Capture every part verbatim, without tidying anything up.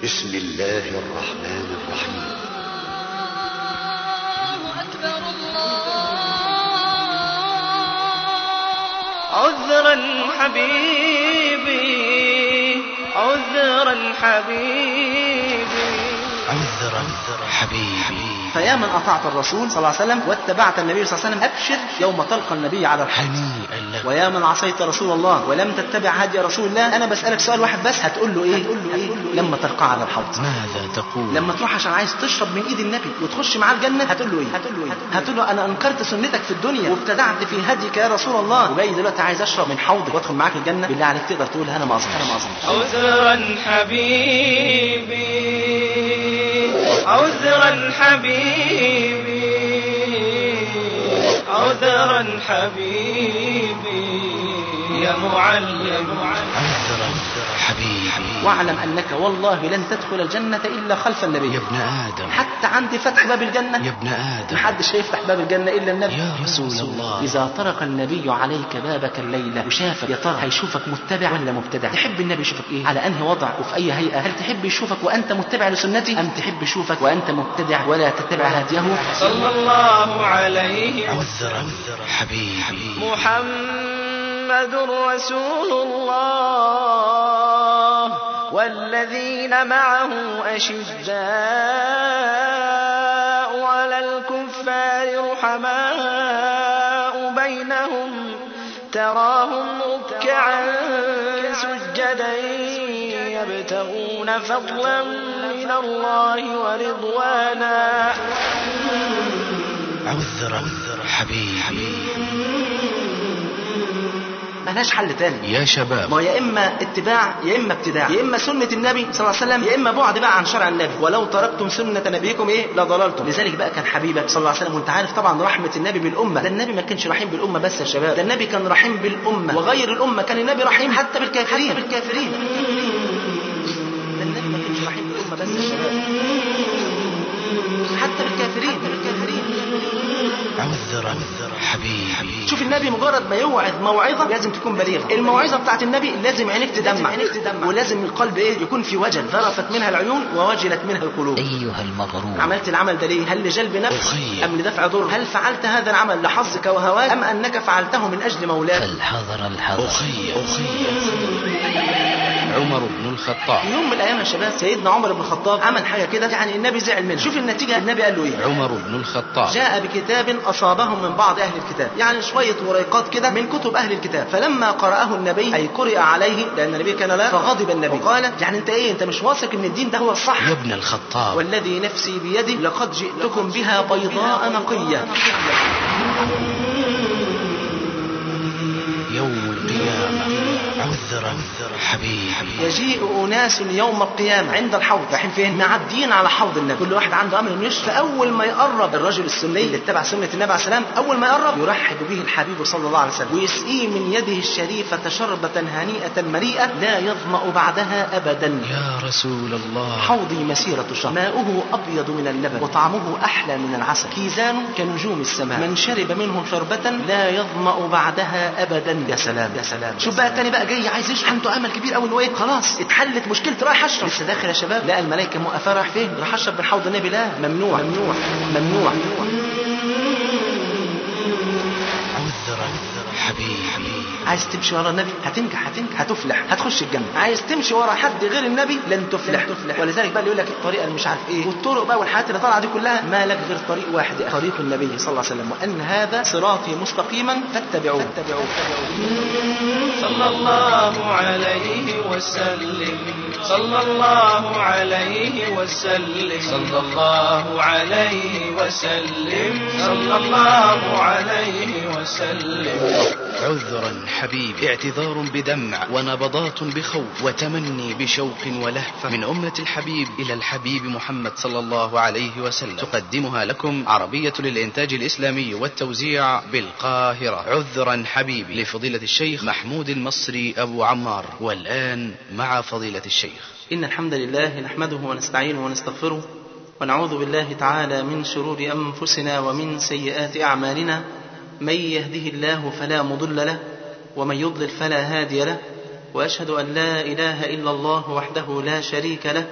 بسم الله الرحمن الرحيم. الله أكبر الله. عذرا حبيبي عذرا حبيبي عذرا حبيبي. فيا من أطعت الرسول صلى الله عليه وسلم واتبعت النبي صلى الله عليه وسلم أبشر يوم تلقى النبي على الحوض. ويا من عصيت رسول الله ولم تتبع هدي رسول الله، أنا بسألك سؤال واحد بس، هتقول له إيه؟ هتقول له إيه لما تلقى على الحوض؟ ماذا تقول لما تروح عشان عايز تشرب من إيد النبي وتخش معاه الجنة، هتقول له إيه؟ هتقول له إيه؟ هتقول له أنا أنكرت سنتك في الدنيا وابتدعت في هديك يا رسول الله، وجاي دلوقتي عايز أشرب من حوضك وأدخل معاك الجنة. بالله عليك تقدر تقول أنا ما أظن أنا ما أظن عذرا حبيبي عذرا حبيبي عذرا حبيبي يا معلم عذرا حبيبي. واعلم أنك والله لن تدخل الجنة إلا خلف النبي. يا ابن آدم حتى عند فتح باب الجنة يا ابن آدم محدش هيفتح باب الجنة إلا النبي يا رسول الله. إذا طرق النبي عليك بابك الليلة وشافك، يا ترى هيشوفك متبع ولا مبتدع؟ تحب النبي يشوفك إيه؟ على أنهي وضع وفي أي هيئة؟ هل تحب يشوفك وأنت متبع لسنتي، أم تحب يشوفك وأنت مبتدع ولا تتبع هديه؟ صلى الله عليه عذرا حبيبي. محمد رسول الله والذين معه أشداء على الكفار رحماء بينهم تراهم ركعا سجدا يبتغون فضلا من الله ورضوانا. عذرا حبيبي. ملهاش حل تاني يا شباب، ما يا إما اتباع يا إما ابتداع، يا إما سنة النبي صلى الله عليه وسلم يا إما بعد بقى عن شرع النبي. ولو تركتم سنة نبيكم إيه لضللتم. لذلك بقى كان حبيبك صلى الله عليه وسلم، وانت عارف طبعا رحمة النبي بالأمة، ده النبي ما كانش رحيم بالأمة بس يا شباب، ده النبي كان رحيم بالأمة وغير الأمة، كان النبي رحيم حتى بالكافرين حتى بالكافرين ده النبي ما كانش رحيم بالأمة بس يا شباب، حتى بالكافرين حتى بالكافرين عذرا حبيبي. شوف النبي مجرد ما يوعظ موعظة لازم تكون بليغة. الموعظة بتاعت النبي لازم عينك تدمع ولازم القلب ايه يكون في وجل، ذرفت منها العيون ووجلت منها القلوب. أيها المغرور، عملت العمل ده ليه؟ هل لجلب نفع أم لدفع ضر؟ هل فعلت هذا العمل لحظك وهواك أم أنك فعلته من أجل مولاك؟ فالحذر الحذر. أخي أخي عمر بن الخطاب يوم من الأيام يا شباب سيدنا عمر بن الخطاب عمل حاجة كده يعني النبي زعل منه. شوف النتيجة، النبي قال له ايه؟ عمر بن الخطاب جاء بكتاب أصابهم من بعض أهل الكتاب، يعني شوية وريقات كده من كتب أهل الكتاب، فلما قرأه النبي أي قرئ عليه لأن النبي كان لا، فغضب النبي وقال يعني أنت إيه، أنت مش واثق إن الدين ده هو الصح؟ يا ابن الخطاب والذي نفسي بيده لقد جئتكم بها بيضاء نقية. يوم القيامة عذرا حبيبي. يجيء أناس يوم القيامة عند الحوض، رايحين فين؟ معديين على حوض النبي، كل واحد عنده أمر إنه يشرب. أول ما يقرب الرجل السني اللي اتبع سنة النبي عليه السلام، أول ما يقرب يرحب به الحبيب صلى الله عليه وسلم ويسقيه من يده الشريفة شربة هنيئة مريئة لا يظمأ بعدها أبدا. يا رسول الله، حوضي مسيرة شهر، ماؤه أبيض من اللبن وطعمه أحلى من العسل، كيزانه كنجوم السماء، من شرب منه شربة لا يظمأ بعدها أبدا. يا سلام يا سلام. شوف بقى التاني بقى جاي عايز يشرب، عنده امل كبير قوي انه ايه خلاص اتحلت مشكلته، رايح اشرب. لسه داخل يا شباب لقى الملائكه موقفه، رايح فين؟ راح اشرب من حوض النبي. لا، ممنوع ممنوع ممنوع. عذرا حبيبي. عايز تمشي ورا النبي هتنجح هتنجح هتفلح هتخش الجنة. عايز تمشي ورا حد غير النبي لن تفلح, لن تفلح. ولذلك بقى اللي يقول لك الطريقه اللي مش عارف ايه والطرق بقى والحاجات اللي طالعه دي كلها، ما لك غير طريق واحد، طريق النبي صلى الله عليه وسلم، وان هذا صراطي مستقيما فاتبعوه فاتبعوه صلى الله عليه وسلم صلى الله عليه وسلم صلى الله عليه وسلم صلى الله عليه وسلم. عذرا حبيبي. اعتذار بدمع ونبضات بخوف وتمني بشوق ولهفة من أمة الحبيب إلى الحبيب محمد صلى الله عليه وسلم، تقدمها لكم عربية للإنتاج الإسلامي والتوزيع بالقاهرة. عذرا حبيبي لفضيلة الشيخ محمود المصري أبو عمار. والآن مع فضيلة الشيخ. إن الحمد لله نحمده ونستعينه ونستغفره ونعوذ بالله تعالى من شرور أنفسنا ومن سيئات أعمالنا، من يهده الله فلا مضل له ومن يضلل فلا هادي له، وأشهد أن لا إله إلا الله وحده لا شريك له،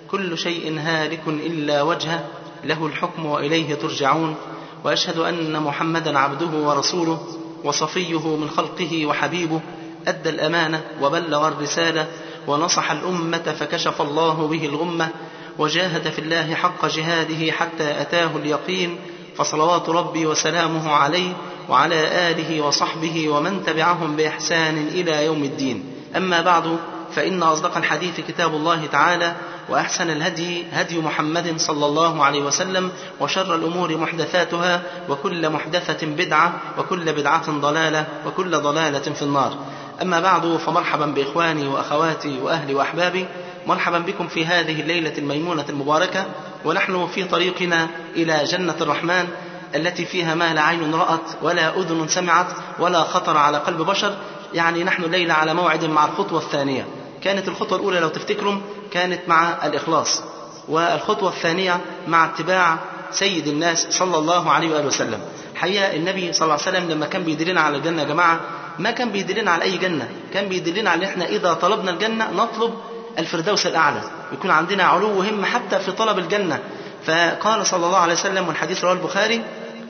كل شيء هالك إلا وجهه له الحكم وإليه ترجعون، وأشهد أن محمدا عبده ورسوله وصفيه من خلقه وحبيبه، أدى الأمانة وبلغ الرسالة ونصح الأمة فكشف الله به الغمة، وجاهد في الله حق جهاده حتى أتاه اليقين، فصلوات ربي وسلامه عليه وعلى آله وصحبه ومن تبعهم بإحسان إلى يوم الدين. أما بعد، فإن أصدق الحديث كتاب الله تعالى، وأحسن الهدي هدي محمد صلى الله عليه وسلم، وشر الأمور محدثاتها، وكل محدثة بدعة، وكل بدعة ضلالة، وكل ضلالة في النار. أما بعد، فمرحبا بإخواني وأخواتي وأهلي وأحبابي، مرحبا بكم في هذه الليلة الميمونة المباركة، ونحن في طريقنا إلى جنة الرحمن التي فيها ما لا عين رأت ولا أذن سمعت ولا خطر على قلب بشر. يعني نحن الليلة على موعد مع الخطوة الثانية. كانت الخطوة الأولى لو تفتكروا كانت مع الإخلاص، والخطوة الثانية مع اتباع سيد الناس صلى الله عليه وآله وسلم. حقيقة النبي صلى الله عليه وسلم لما كان بيدلنا على الجنة يا جماعة، ما كان بيدلنا على أي جنة، كان بيدلنا على إحنا إذا طلبنا الجنة نطلب الفردوس الأعلى، يكون عندنا علو همة حتى في طلب الجنة. فقال صلى الله عليه وسلم، والحديث رواه البخاري: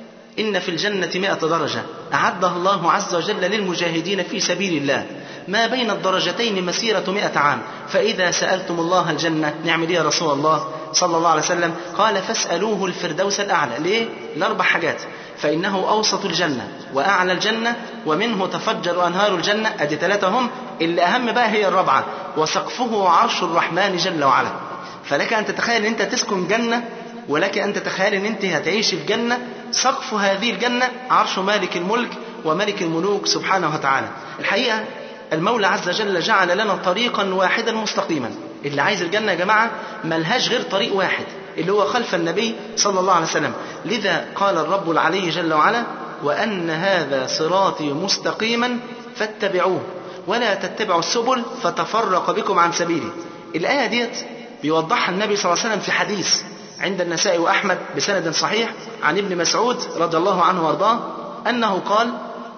إن في الجنة مئة درجة أعدها الله عز وجل للمجاهدين في سبيل الله، ما بين الدرجتين مسيرة مئة عام، فإذا سألتم الله الجنة نعمل يا رسول الله صلى الله عليه وسلم؟ قال: فاسألوه الفردوس الأعلى. ليه؟ لأربع حاجات: فإنه أوسط الجنة وأعلى الجنة ومنه تفجر أنهار الجنة، أدي ثلاثة هم، اللي أهم بقى هي الرابعة: وسقفه عرش الرحمن جل وعلا. فلك أن تتخيل أن أنت تسكن جنة، ولك أن تتخيل أن أنت هتعيش في جنة سقف هذه الجنة عرش مالك الملك وملك الملوك سبحانه وتعالى. الحقيقة المولى عز وجل جعل لنا طريقا واحدا مستقيما. اللي عايز الجنة يا جماعة ملهاش غير طريق واحد، اللي هو خلف النبي صلى الله عليه وسلم. لذا قال الرب العلي جل وعلا: وأن هذا صراطي مستقيما فاتبعوه ولا تتبعوا السبل فتفرق بكم عن سبيلي. الآية ديت بيوضحها النبي صلى الله عليه وسلم في حديث عند النسائي وأحمد بسند صحيح عن ابن مسعود رضي الله عنه وارضاه أنه قال: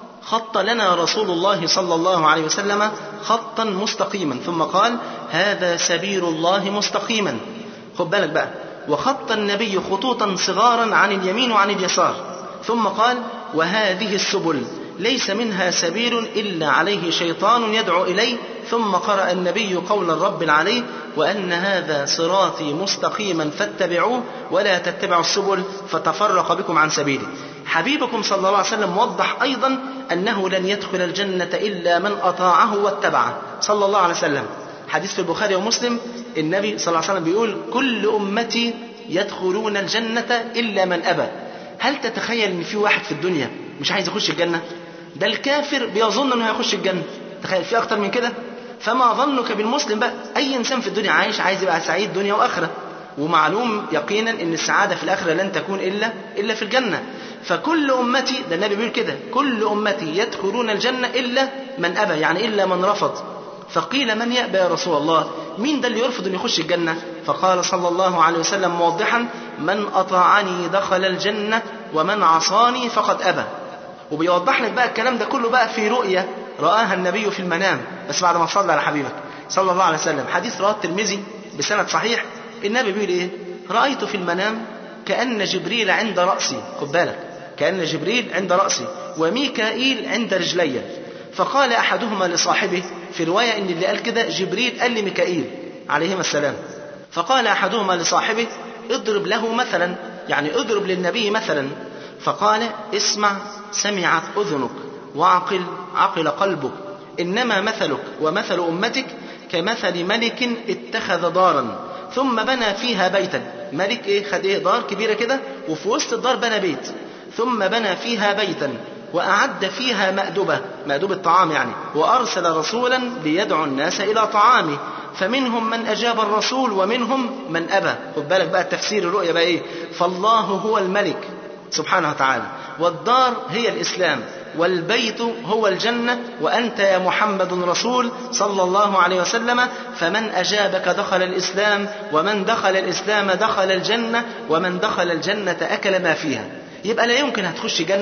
خط لنا رسول الله صلى الله عليه وسلم خطا مستقيما، ثم قال: هذا سبيل الله مستقيما. خد بالك بقى: وخط النبي خطوطا صغارا عن اليمين وعن اليسار، ثم قال: وهذه السبل ليس منها سبيل إلا عليه شيطان يدعو إليه، ثم قرأ النبي قول الرب العلي: وأن هذا صراطي مستقيما فاتبعوه ولا تتبعوا السبل فتفرق بكم عن سبيلي. حبيبكم صلى الله عليه وسلم وضح أيضا أنه لن يدخل الجنة إلا من أطاعه واتبعه صلى الله عليه وسلم. حديث في البخاري ومسلم، النبي صلى الله عليه وسلم بيقول: كل أمتي يدخلون الجنة إلا من أبى. هل تتخيل أن في واحد في الدنيا مش عايز يخش الجنة؟ ده الكافر بيظن أنه هيخش الجنة. تخيل في أكتر من كده؟ فما ظنك بالمسلم بقى؟ أي إنسان في الدنيا عايش عايز يبقى سعيد دنيا وآخرة، ومعلوم يقينا أن السعادة في الآخرة لن تكون إلا إلا في الجنة. فكل أمتي، ده النبي بيقول كده، كل أمتي يدخلون الجنة إلا من أبى، يعني إلا من رفض. فقيل: من يأبى يا رسول الله؟ مين ده اللي يرفض أن يخش الجنة؟ فقال صلى الله عليه وسلم موضحا: من أطاعني دخل الجنة ومن عصاني فقد أبى. وبيوضح لك بقى الكلام ده كله بقى في رؤية رآها النبي في المنام، بس بعد ما صلى على حبيبك صلى الله عليه وسلم. حديث رواه الترمذي بسند صحيح. النبي بيقول إيه؟ رأيت في المنام كأن جبريل عند رأسي. خد بالك: كأن جبريل عند رأسي وميكائيل عند رجلي. فقال أحدهما لصاحبه، في رواية إن اللي قال كده جبريل قال لميكائيل عليهما السلام، فقال أحدهما لصاحبه: اضرب له مثلا، يعني اضرب للنبي مثلا. فقال: اسمع سمعت أذنك وعقل عقل قلبك، إنما مثلك ومثل أمتك كمثل ملك اتخذ دارا ثم بنى فيها بيتا. ملك إيه؟ خد إيه؟ دار كبيرة كده، وفي وسط الدار بنى بيت، ثم بنى فيها بيتا وأعد فيها مأدبة، مأدبة طعام يعني، وأرسل رسولا ليدعو الناس إلى طعامه، فمنهم من أجاب الرسول ومنهم من أبى. خد بالك بقى التفسير الرؤية بقى إيه؟ فالله هو الملك سبحانه وتعالى، والدار هي الإسلام، والبيت هو الجنة، وأنت يا محمد رسول صلى الله عليه وسلم، فمن أجابك دخل الإسلام، ومن دخل الإسلام دخل الجنة، ومن دخل الجنة أكل ما فيها. يبقى لا يمكن هتخش جنة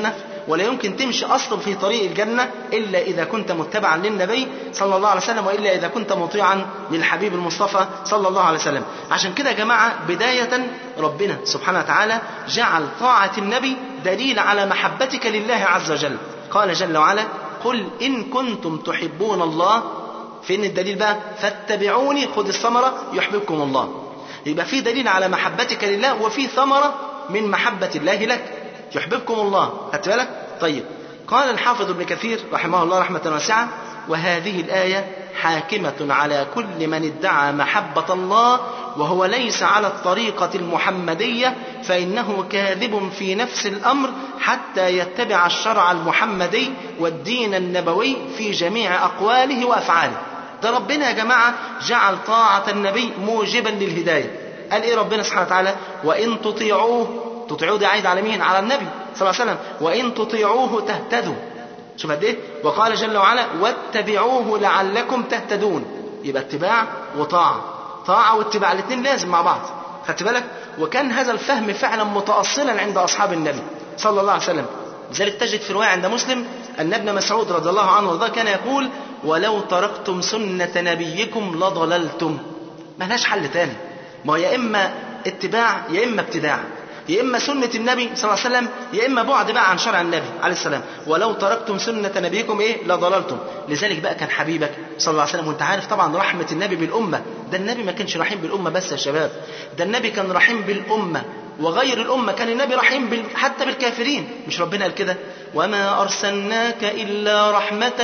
ولا يمكن تمشي أصلا في طريق الجنة إلا إذا كنت متبعا للنبي صلى الله عليه وسلم، وإلا إذا كنت مطيعا للحبيب المصطفى صلى الله عليه وسلم. عشان كده يا جماعة بداية ربنا سبحانه وتعالى جعل طاعة النبي دليل على محبتك لله عز وجل. قال جل وعلا: قل إن كنتم تحبون الله. فين الدليل بقى؟ فاتبعوني، خذ الثمرة يحببكم الله. يبقى في دليل على محبتك لله، وفي ثمرة من محبة الله لك، يحببكم الله. خدت بالك؟ طيب، قال الحافظ ابن كثير رحمه الله رحمة واسعة: وهذه الآية حاكمة على كل من ادعى محبة الله وهو ليس على الطريقة المحمدية، فإنه كاذب في نفس الأمر حتى يتبع الشرع المحمدي والدين النبوي في جميع أقواله وأفعاله. ده ربنا يا جماعة جعل طاعة النبي موجبا للهداية. قال إيه ربنا سبحانه وتعالى؟ وإن تطيعوه. تطيعوه دي عايد على مين؟ على النبي صلى الله عليه وسلم. وإن تطيعوه تهتدوا. شوف قد ايه. وقال جل وعلا: واتبعوه لعلكم تهتدون. يبقى اتباع وطاعة، طاعة واتباع الاثنين لازم مع بعض. خدت بالك؟ وكان هذا الفهم فعلا متأصلا عند أصحاب النبي صلى الله عليه وسلم. لذلك تجد في رواية عند مسلم أن ابن مسعود رضي الله عنه وارضاه كان يقول: ولو تركتم سنة نبيكم لضللتم. ما لهاش حل تاني، ما يا إما اتباع يا إما ابتداع، يا إما سنة النبي صلى الله عليه وسلم يا إما بعد بقى عن شرع النبي عليه السلام. ولو تركتم سنة نبيكم إيه لضللتم. لذلك بقى كان حبيبك صلى الله عليه وسلم، وانت عارف طبعا رحمة النبي بالأمة. ده النبي ما كانش رحيم بالأمة بس يا شباب، ده النبي كان رحيم بالأمة وغير الأمة. كان النبي رحيم بال... حتى بالكافرين. مش ربنا قال كده: وما أرسلناك إلا رحمة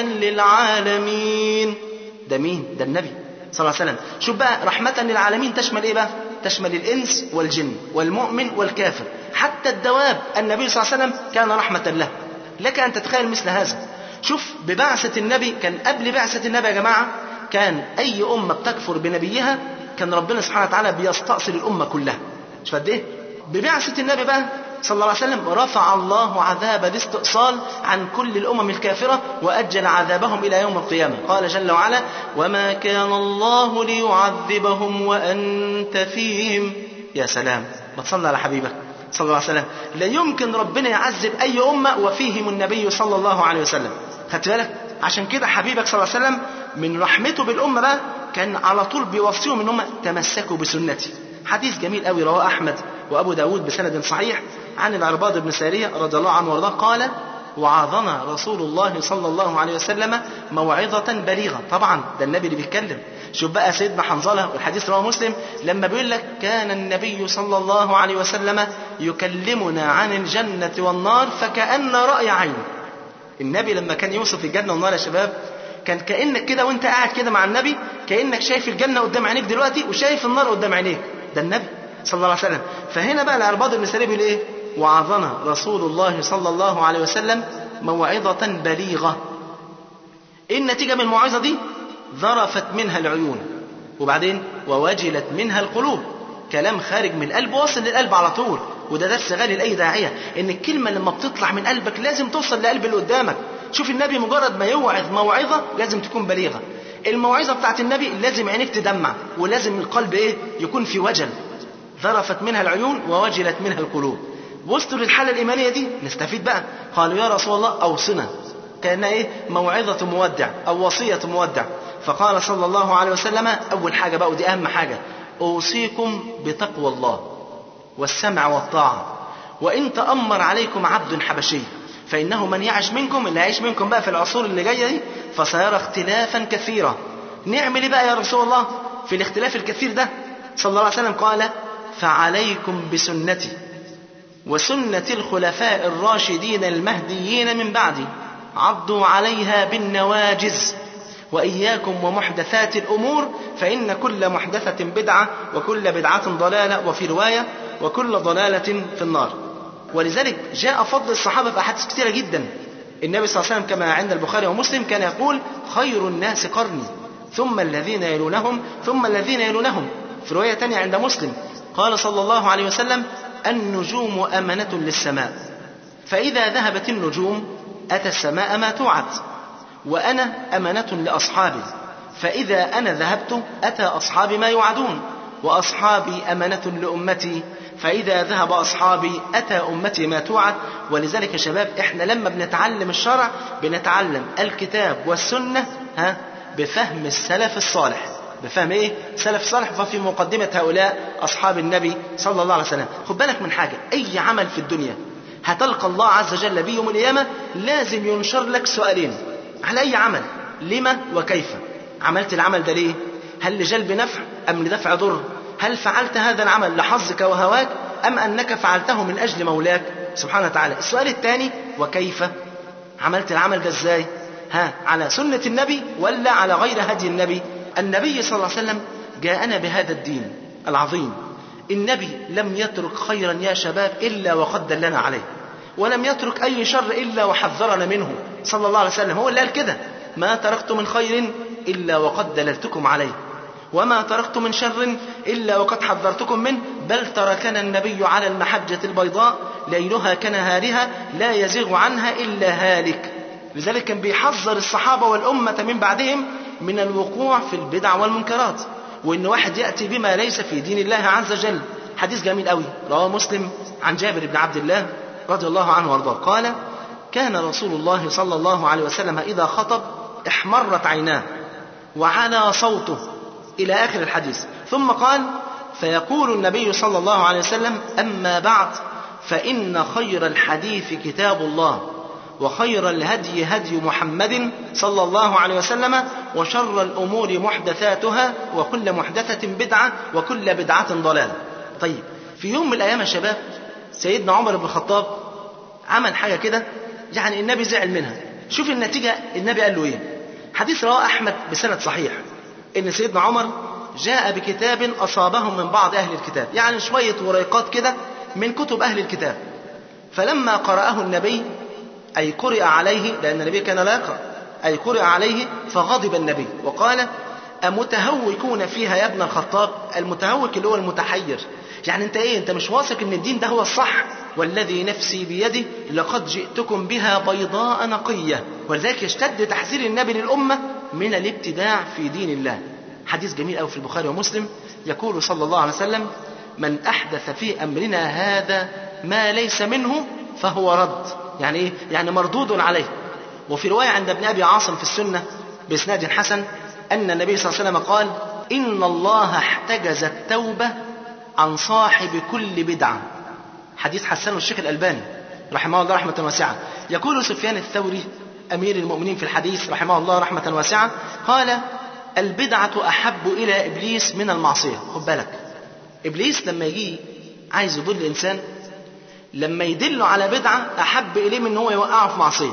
للعالمين. ده مين؟ ده النبي صلى الله عليه وسلم. شوف بقى، رحمة للعالمين تشمل إيه بقى؟ تشمل الإنس والجن والمؤمن والكافر، حتى الدواب. النبي صلى الله عليه وسلم كان رحمة له. لك أن تتخيل مثل هذا. شوف ببعثة النبي، كان قبل بعثة النبي يا جماعة كان أي أمة بتكفر بنبيها كان ربنا سبحانه وتعالى بيستأصل الأمة كلها. شوف قد إيه. ببعثة النبي بقى صلى الله عليه وسلم رفع الله عذاب الاستئصال عن كل الأمم الكافرة وأجل عذابهم إلى يوم القيامة. قال جل وعلا: وما كان الله ليعذبهم وأنت فيهم. يا سلام، ما تصلى على حبيبك صلى الله عليه وسلم. لا يمكن ربنا يعذب أي أمة وفيهم النبي صلى الله عليه وسلم. خدت بالك؟ عشان كده حبيبك صلى الله عليه وسلم من رحمته بالأمة بقى كان على طول بيوصيهم إنهم تمسكوا بسنتي. حديث جميل قوي رواه أحمد وأبو داود بسند صحيح عن العرباض بن سارية رضي الله عنه وارضاه قال: وعظنا رسول الله صلى الله عليه وسلم موعظة بليغة. طبعا ده النبي اللي بيتكلم. شوف بقى سيدنا حنظلة، والحديث رواه مسلم، لما بيقول لك: كان النبي صلى الله عليه وسلم يكلمنا عن الجنة والنار فكأن رأي عين. النبي لما كان يوصف الجنة والنار يا شباب كان كأنك كده وانت قاعد كده مع النبي كأنك شايف الجنة قدام عينيك دلوقتي وشايف النار قدام عينيك. ده النبي صلى الله عليه وسلم. فهنا بقى العرباض بن سارية بيقول ايه؟ وعظنا رسول الله صلى الله عليه وسلم موعظة بليغة. ايه النتيجة من الموعظة دي؟ ذرفت منها العيون، وبعدين ووجلت منها القلوب. كلام خارج من القلب واصل للقلب على طول. وده درس غالي لأي داعية، ان الكلمة لما بتطلع من قلبك لازم توصل لقلب اللي قدامك. شوف النبي مجرد ما يوعظ موعظة لازم تكون بليغة. الموعظة بتاعت النبي لازم عينيك تدمع، ولازم القلب ايه يكون في وجل. ذرفت منها العيون ووجلت منها القلوب. وصلوا للحالة الإيمانية دي، نستفيد بقى. قالوا: يا رسول الله أوصنا. كأنها ايه؟ موعظة مودع أو وصية مودع. فقال صلى الله عليه وسلم: أول حاجة بقى ودي أهم حاجة: أوصيكم بتقوى الله والسمع والطاعة، وإن تأمر عليكم عبد حبشي فإنه من يعش منكم، اللي هيعيش منكم بقى في العصور اللي جاية دي، فسيرى اختلافا كثيرا. نعمل ايه بقى يا رسول الله في الاختلاف الكثير ده؟ صلى الله عليه وسلم قال: فعليكم بسنتي وسنة الخلفاء الراشدين المهديين من بعدي، عضوا عليها بالنواجز، وإياكم ومحدثات الأمور، فإن كل محدثة بدعة وكل بدعة ضلالة، وفي رواية وكل ضلالة في النار. ولذلك جاء فضل الصحابة في أحاديث كثيرة جدا. النبي صلى الله عليه وسلم كما عند البخاري ومسلم كان يقول: خير الناس قرني ثم الذين يلونهم ثم الذين يلونهم. في رواية تانية عند مسلم قال صلى الله عليه وسلم: النجوم أمنة للسماء، فإذا ذهبت النجوم أتى السماء ما توعد، وأنا أمنة لأصحابي، فإذا أنا ذهبت أتى أصحابي ما يوعدون، وأصحابي أمنة لأمتي، فإذا ذهب أصحابي أتى أمتي ما توعد. ولذلك يا شباب إحنا لما بنتعلم الشرع بنتعلم الكتاب والسنة ها بفهم السلف الصالح. بفهم إيه؟ سلف صالح. ففي مقدمة هؤلاء أصحاب النبي صلى الله عليه وسلم. خد بالك من حاجة، أي عمل في الدنيا هتلقى الله عز وجل به يوم القيامة لازم ينشر لك سؤالين على أي عمل: لما وكيف. عملت العمل ده ليه؟ هل لجلب نفع أم لدفع ضر؟ هل فعلت هذا العمل لحظك وهواك أم أنك فعلته من أجل مولاك سبحانه وتعالى؟ السؤال الثاني: وكيف. عملت العمل ده ازاي؟ ها على سنة النبي ولا على غير هدي النبي؟ النبي صلى الله عليه وسلم جاءنا بهذا الدين العظيم. النبي لم يترك خيرا يا شباب إلا وقد دلنا عليه، ولم يترك أي شر إلا وحذرنا منه صلى الله عليه وسلم. هو اللي قال كده: ما تركت من خير إلا وقد دللتكم عليه، وما تركت من شر إلا وقد حذرتكم منه، بل تركنا النبي على المحجة البيضاء ليلها كنهارها لا يزيغ عنها إلا هالك. لذلك كان بيحذر الصحابة والأمة من بعدهم من الوقوع في البدع والمنكرات، وإن واحد يأتي بما ليس في دين الله عز وجل. حديث جميل قوي رواه مسلم عن جابر بن عبد الله رضي الله عنه وارضاه قال: كان رسول الله صلى الله عليه وسلم إذا خطب احمرت عيناه وعلى صوته إلى آخر الحديث. ثم قال: فيقول النبي صلى الله عليه وسلم: أما بعد، فإن خير الحديث كتاب الله، وخير الهدي هدي محمد صلى الله عليه وسلم، وشر الأمور محدثاتها، وكل محدثة بدعة، وكل بدعة ضلالة. طيب، في يوم من الأيام يا شباب سيدنا عمر بن الخطاب عمل حاجة كده يعني النبي زعل منها. شوف النتيجة، النبي قال له إيه؟ حديث رواه أحمد بسند صحيح إن سيدنا عمر جاء بكتاب أصابهم من بعض أهل الكتاب، يعني شوية وريقات كده من كتب أهل الكتاب. فلما قرأه النبي، أي قرئ عليه، لأن النبي كان لا يقرأ، أي قرئ عليه، فغضب النبي وقال: أمتهوكون فيها يا ابن الخطاب؟ المتهوك اللي هو المتحير، يعني أنت إيه؟ أنت مش واثق إن الدين ده هو الصح؟ والذي نفسي بيده لقد جئتكم بها بيضاء نقية. ولذلك يشتد تحذير النبي للأمة من الابتداع في دين الله. حديث جميل أوي في البخاري ومسلم، يقول صلى الله عليه وسلم: من أحدث في أمرنا هذا ما ليس منه فهو رد. يعني إيه؟ يعني مردود عليه. وفي رواية عند ابن أبي عاصم في السنة بإسناد حسن أن النبي صلى الله عليه وسلم قال: إن الله احتجز التوبة عن صاحب كل بدعة. حديث حسنه الشيخ الألباني رحمه الله رحمة واسعة. يقول سفيان الثوري أمير المؤمنين في الحديث رحمه الله رحمة واسعة قال: البدعة أحب إلى إبليس من المعصية. خد بالك، إبليس لما يجي عايز يضل الإنسان، لما يدله على بدعة أحب إليه من هو يوقعه في معصية.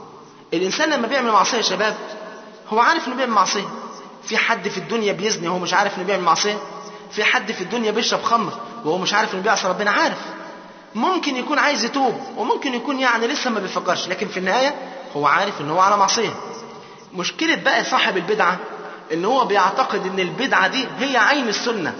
الإنسان لما بيعمل معصية يا شباب هو عارف إنه بيعمل معصية. في حد في الدنيا بيزني وهو مش عارف إنه بيعمل معصية؟ في حد في الدنيا بيشرب خمر وهو مش عارف إنه بيعصي ربنا؟ عارف. ممكن يكون عايز يتوب وممكن يكون يعني لسه ما بيفكرش، لكن في النهاية هو عارف إنه هو على معصية. مشكلة بقى صاحب البدعة إن هو بيعتقد إن البدعة دي هي عين السنة،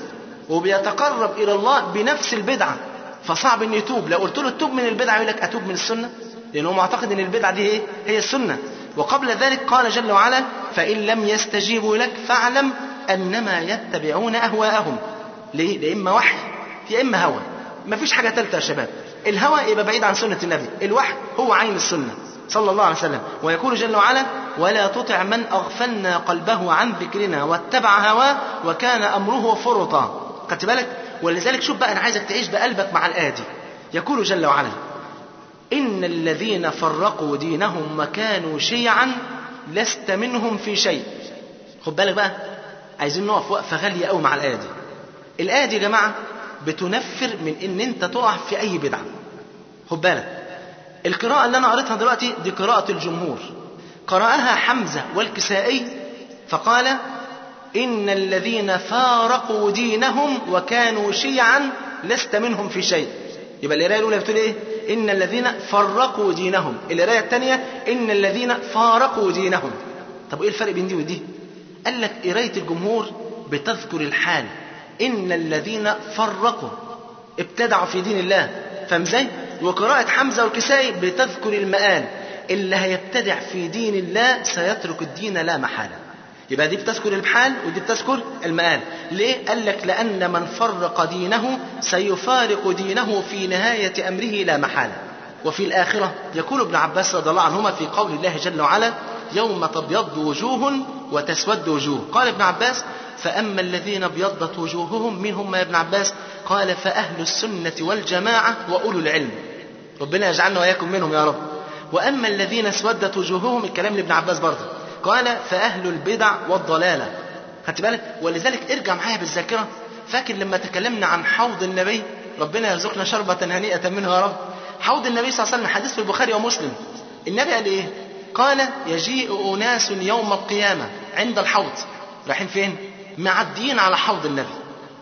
وبيتقرب إلى الله بنفس البدعة، فصعب إنه يتوب. لو قلت له توب من البدعة يقول لك أتوب من السنة، لأنه معتقد إن البدعة دي هي, هي السنة. وقبل ذلك قال جل وعلا: فإن لم يستجيبوا لك فاعلم أنما يتبعون أهواءهم. ليه؟ يا إما وحي يا إما هوى، ما فيش حاجة ثالثة يا شباب. الهوى يبقى بعيد عن سنة النبي، الوحي هو عين السنة صلى الله عليه وسلم. ويقول جل وعلا: ولا تطع من أغفلنا قلبه عن ذكرنا واتبع هواه وكان أمره فرطا. خدت بالك؟ ولذلك شوف بقى، أنا عايزك تعيش بقلبك مع الآية دي. يقول جل وعلا: إن الذين فرقوا دينهم وكانوا شيعا لست منهم في شيء. خد بالك بقى، عايزين نقف وقفة غالية قوي مع الآية دي. الآية دي يا جماعة بتنفر من إن أنت تقع في أي بدعة. خد بالك، القراءة اللي أنا قريتها دلوقتي دي قراءة الجمهور، قرأها حمزة والكسائي فقال: إن الذين فارقوا دينهم وكانوا شيعا لست منهم في شيء. يبقى القراءة الأولى بتقول إيه؟ إن الذين فرقوا دينهم. القراءة الثانية إن الذين فارقوا دينهم. طب إيه الفرق بين دي ودي؟ قال لك قراءة الجمهور بتذكر الحال، إن الذين فرقوا ابتدعوا في دين الله، فاهم ازاي؟ وقراءة حمزة والكسائي بتذكر المآل، اللي هيبتدع في دين الله سيترك الدين لا محالة. يبقى دي بتذكر الحال ودي بتذكر المآل. ليه؟ قال لك لأن من فرق دينه سيفارق دينه في نهاية أمره لا محالة. وفي الآخرة يقول ابن عباس رضي الله عنهما في قول الله جل وعلا يوم تبيض وجوه وتسود وجوه. قال ابن عباس فأما الذين ابيضت وجوههم منهم يا ابن عباس؟ قال فأهل السنة والجماعة وأولو العلم. ربنا يجعلنا وإياكم منهم يا رب. وأما الذين اسودت وجوههم، الكلام لابن عباس برضه، قال فأهل البدع والضلالة. خدت بالك؟ ولذلك ارجع معايا بالذاكرة، فاكر لما تكلمنا عن حوض النبي، ربنا يرزقنا شربة هنيئة منه يا رب. حوض النبي صلى الله عليه وسلم، حديث في البخاري ومسلم، النبي قال ايه؟ قال يجيء أناس يوم القيامة عند الحوض. رايحين فين؟ معديين على حوض النبي،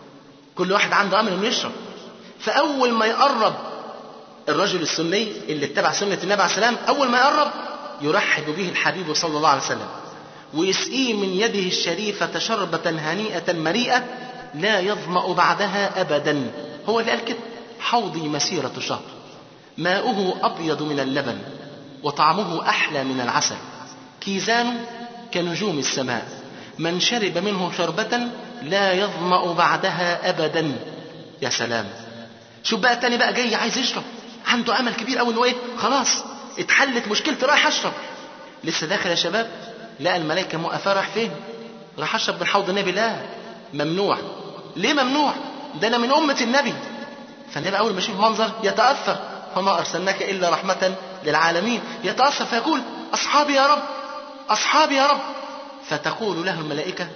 كل واحد عنده أمل انه يشرب. فأول ما يقرب الرجل السني اللي اتبع سنة النبي عليه السلام، أول ما يقرب يرحب به الحبيب صلى الله عليه وسلم ويسقيه من يده الشريفة شربة هنيئة مريئة لا يظمأ بعدها أبدا. هو اللي قال كده: حوضي مسيرة شهر ماؤه أبيض من اللبن وطعمه أحلى من العسل كيزان كنجوم السماء من شرب منه شربة لا يظمأ بعدها أبدا. يا سلام. شوف بقى التاني بقى جاي عايز يشرب، عنده أمل كبير أوي إنه إيه، خلاص اتحلت مشكلتي رايح أشرب. لسه داخل يا شباب لقى الملائكة موقفة، راح فين؟ راح أشرب من حوض النبي. لا، ممنوع. ليه ممنوع؟ ده أنا من أمة النبي. فالنبي أول ما يشوف منظر يتأثر، فما أرسلناك إلا رحمة للعالمين. يتأثر فيقول أصحابي يا رب، أصحابي يا رب. فتقول له الملائكة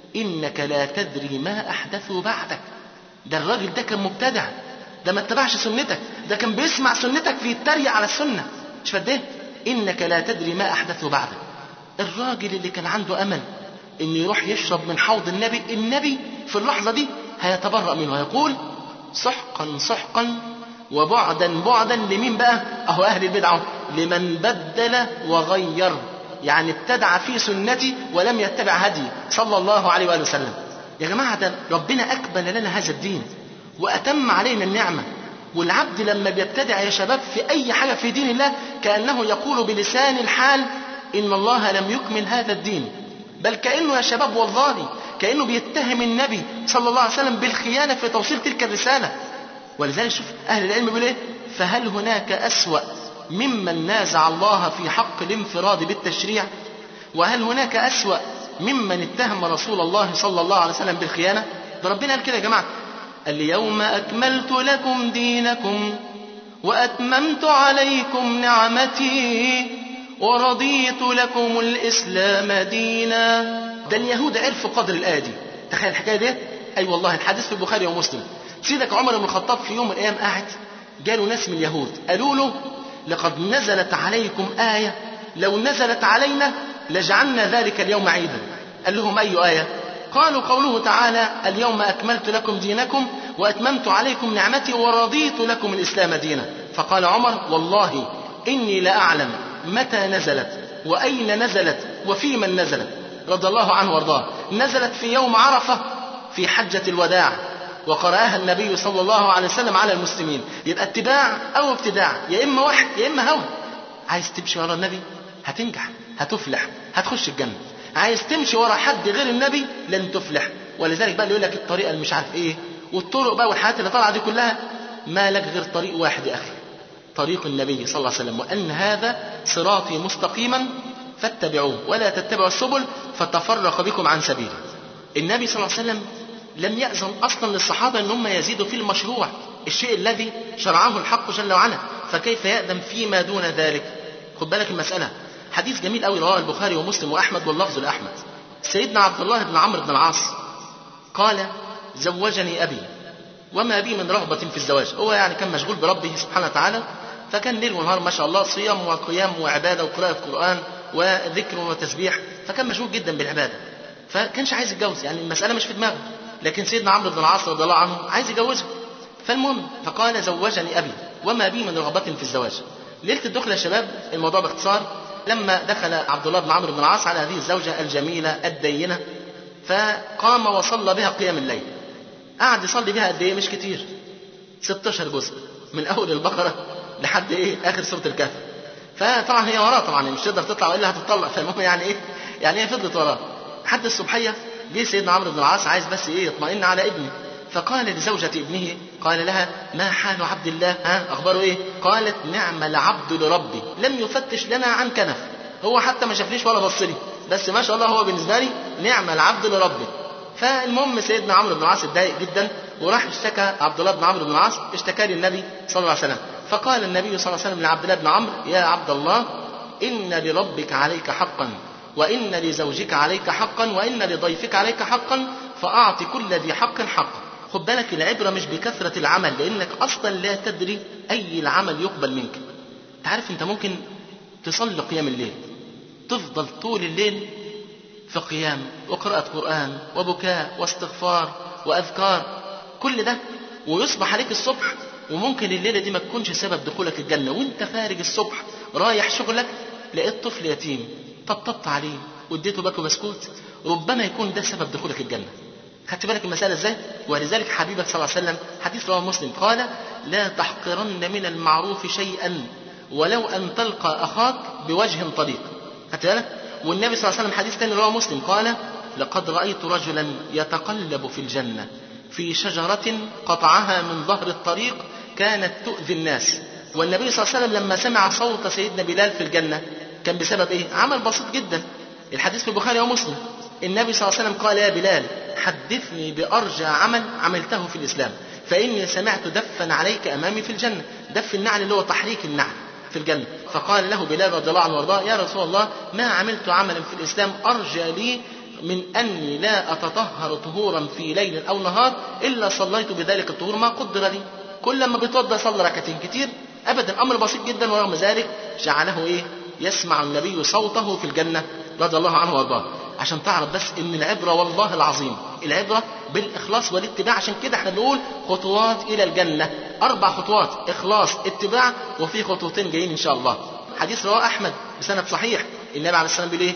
إنك لا تدري ما أحدثوا بعدك. ده الراجل ده كان مبتدع، ده ما اتبعش سنتك، ده كان بيسمع سنتك في التريق على السنة. مش فده؟ إنك لا تدري ما أحدثوا بعدك. الراجل اللي كان عنده أمل إنه يروح يشرب من حوض النبي، النبي في اللحظة دي هيتبرأ منه ويقول سحقا سحقا وبعدا بعدا لمين بقى؟ أهو أهل البدعة، لمن بدل وغير، يعني ابتدع في سنتي ولم يتبع هدي صلى الله عليه وآله وسلم. يا جماعة ده ربنا أكمل لنا هذا الدين وأتم علينا النعمة. والعبد لما بيبتدع يا شباب في أي حاجة في دين الله كأنه يقول بلسان الحال إن الله لم يكمل هذا الدين، بل كأنه يا شباب والله كأنه بيتهم النبي صلى الله عليه وسلم بالخيانة في توصيل تلك الرسالة. ولذلك شوف أهل العلم بيقول إيه؟ فهل هناك أسوأ ممن نازع الله في حق الانفراد بالتشريع؟ وهل هناك أسوأ ممن اتهم رسول الله صلى الله عليه وسلم بالخيانة؟ ده ربنا قال كده يا جماعة: اليوم أكملت لكم دينكم وأتممت عليكم نعمتي ورضيت لكم الإسلام دينا. ده اليهود عرفوا قدر الآية دي. تخيل الحكاية دي؟ أي والله الحديث في البخاري ومسلم. سيدك عمر بن الخطاب في يوم من الأيام قاعد، جاله ناس من اليهود قالوا له لقد نزلت عليكم آية لو نزلت علينا لجعلنا ذلك اليوم عيدا. قال لهم أي آية؟ قالوا قوله تعالى اليوم أكملت لكم دينكم وأتممت عليكم نعمتي ورضيت لكم الإسلام دينا. فقال عمر والله إني لأعلم متى نزلت وأين نزلت وفي من نزلت، رضي الله عنه وارضاه. نزلت في يوم عرفة في حجة الوداع، وقرأها النبي صلى الله عليه وسلم على المسلمين. يبقى اتباع أو ابتداع، يا إما وحي يا إما هوى. عايز تمشي ورا النبي هتنجح، هتفلح، هتخش الجنة. عايز تمشي ورا حد غير النبي لن تفلح. ولذلك بقى اللي يقول لك الطريقة اللي مش عارف ايه والطرق بقى والحياة اللي طالعة دي كلها، ما لك غير طريق واحد يا أخي، طريق النبي صلى الله عليه وسلم، وأن هذا صراطي مستقيما فاتبعوه ولا تتبعوا السبل فتفرق بكم عن سبيله. النبي صلى الله عليه وسلم لم يأذن أصلا للصحابة أن هم يزيدوا في المشروع، الشيء الذي شرعه الحق جل وعلا، فكيف يأذن فيما دون ذلك؟ خد بالك المسألة. حديث جميل قوي رواه البخاري ومسلم وأحمد واللفظ لأحمد. سيدنا عبد الله بن عمرو بن العاص قال زوجني أبي وما بي من رغبة في الزواج. هو يعني كان مشغول بربه سبحانه وتعالى، فكان ليل ونهار ما شاء الله صيام وقيام وعبادة وقراءة قرآن وذكر وتسبيح، فكان مشغول جدا بالعبادة، فكانش عايز يتجوز، يعني المسألة مش في دماغه. لكن سيدنا عمرو بن العاص رضي الله عنه عايز يجوزه. فالمهم فقال زوجني أبي وما بي من رغبة في الزواج. ليلة الدخلة يا شباب، الموضوع باختصار، لما دخل عبد الله بن عمرو بن العاص على هذه الزوجة الجميلة الدينة، فقام وصلى بها قيام الليل. قعد يصلي بها قد ايه؟ مش كتير، ستة عشر جزء من أول البقرة لحد ايه آخر سورة الكهف. فطبعا هي وراه، طبعا مش تقدر تطلع وإلا هتطلق. فالمهم يعني ايه، يعني هي فضلت وراه حد الصبحيه جه سيدنا عمرو بن العاص عايز بس ايه يطمئن على ابنه، فقال لزوجة ابنه قال لها ما حال عبد الله، ها اخباره ايه؟ قالت نعم العبد لربي لم يفتش لنا عن كنف، هو حتى ما شافليش ولا بص لي، بس ما شاء الله هو بالنسبه لي نعم العبد لربي. فالمهم سيدنا عمرو بن العاص اتضايق جدا وراح اشتكى عبد الله بن عمرو بن العاص، اشتكى للنبي صلى الله عليه وسلم. فقال النبي صلى الله عليه وسلم لعبد الله بن عمرو يا عبد الله إن لربك عليك حقا وإن لزوجك عليك حقا وإن لضيفك عليك حقا فأعط كل ذي حق حقه. خد بالك العبرة مش بكثرة العمل، لأنك أصلا لا تدري أي العمل يقبل منك. تعرف أنت ممكن تصلي قيام الليل، تفضل طول الليل في قيام وقراءة قرآن وبكاء واستغفار وأذكار كل ده، ويصبح عليك الصبح وممكن الليلة دي ما تكونش سبب دخولك الجنة، وانت خارج الصبح رايح شغلك لقيت طفل يتيم طبطبت عليه واديته باكو بسكوت، ربما يكون ده سبب دخولك الجنة. خدت بالك المسألة ازاي؟ ولذلك حبيبك صلى الله عليه وسلم حديث رواه مسلم قال لا تحقرن من المعروف شيئا ولو أن تلقى أخاك بوجه طليق. خدت بالك؟ والنبي صلى الله عليه وسلم حديث ثاني رواه مسلم قال لقد رأيت رجلا يتقلب في الجنة في شجرة قطعها من ظهر الطريق كانت تؤذي الناس. والنبي صلى الله عليه وسلم لما سمع صوت سيدنا بلال في الجنة كان بسبب ايه؟ عمل بسيط جدا. الحديث في البخاري ومسلم النبي صلى الله عليه وسلم قال يا بلال حدثني بأرجى عمل عملته في الإسلام فإني سمعت دفا عليك أمامي في الجنة. دف النعل اللي هو تحريك النعل في الجنة. فقال له بلال رضي الله عنه وارضاه يا رسول الله ما عملت عملا في الإسلام أرجى لي من أني لا أتطهر طهورا في ليل أو نهار إلا صليت بذلك الطهور ما قدر لي. كل ما بيتوضى صلى ركعتين كتير أبدا، أمر بسيط جدا، ورغم ذلك جعله إيه؟ يسمع النبي صوته في الجنة رضي الله عنه وارضاه. عشان تعرف بس ان العبرة والله العظيم العبرة بالإخلاص والاتباع. عشان كده احنا بنقول خطوات إلى الجنة، أربع خطوات إخلاص اتباع، وفي خطوتين جايين إن شاء الله. حديث رواه أحمد بسند صحيح النبي عليه السلام بيقول إيه؟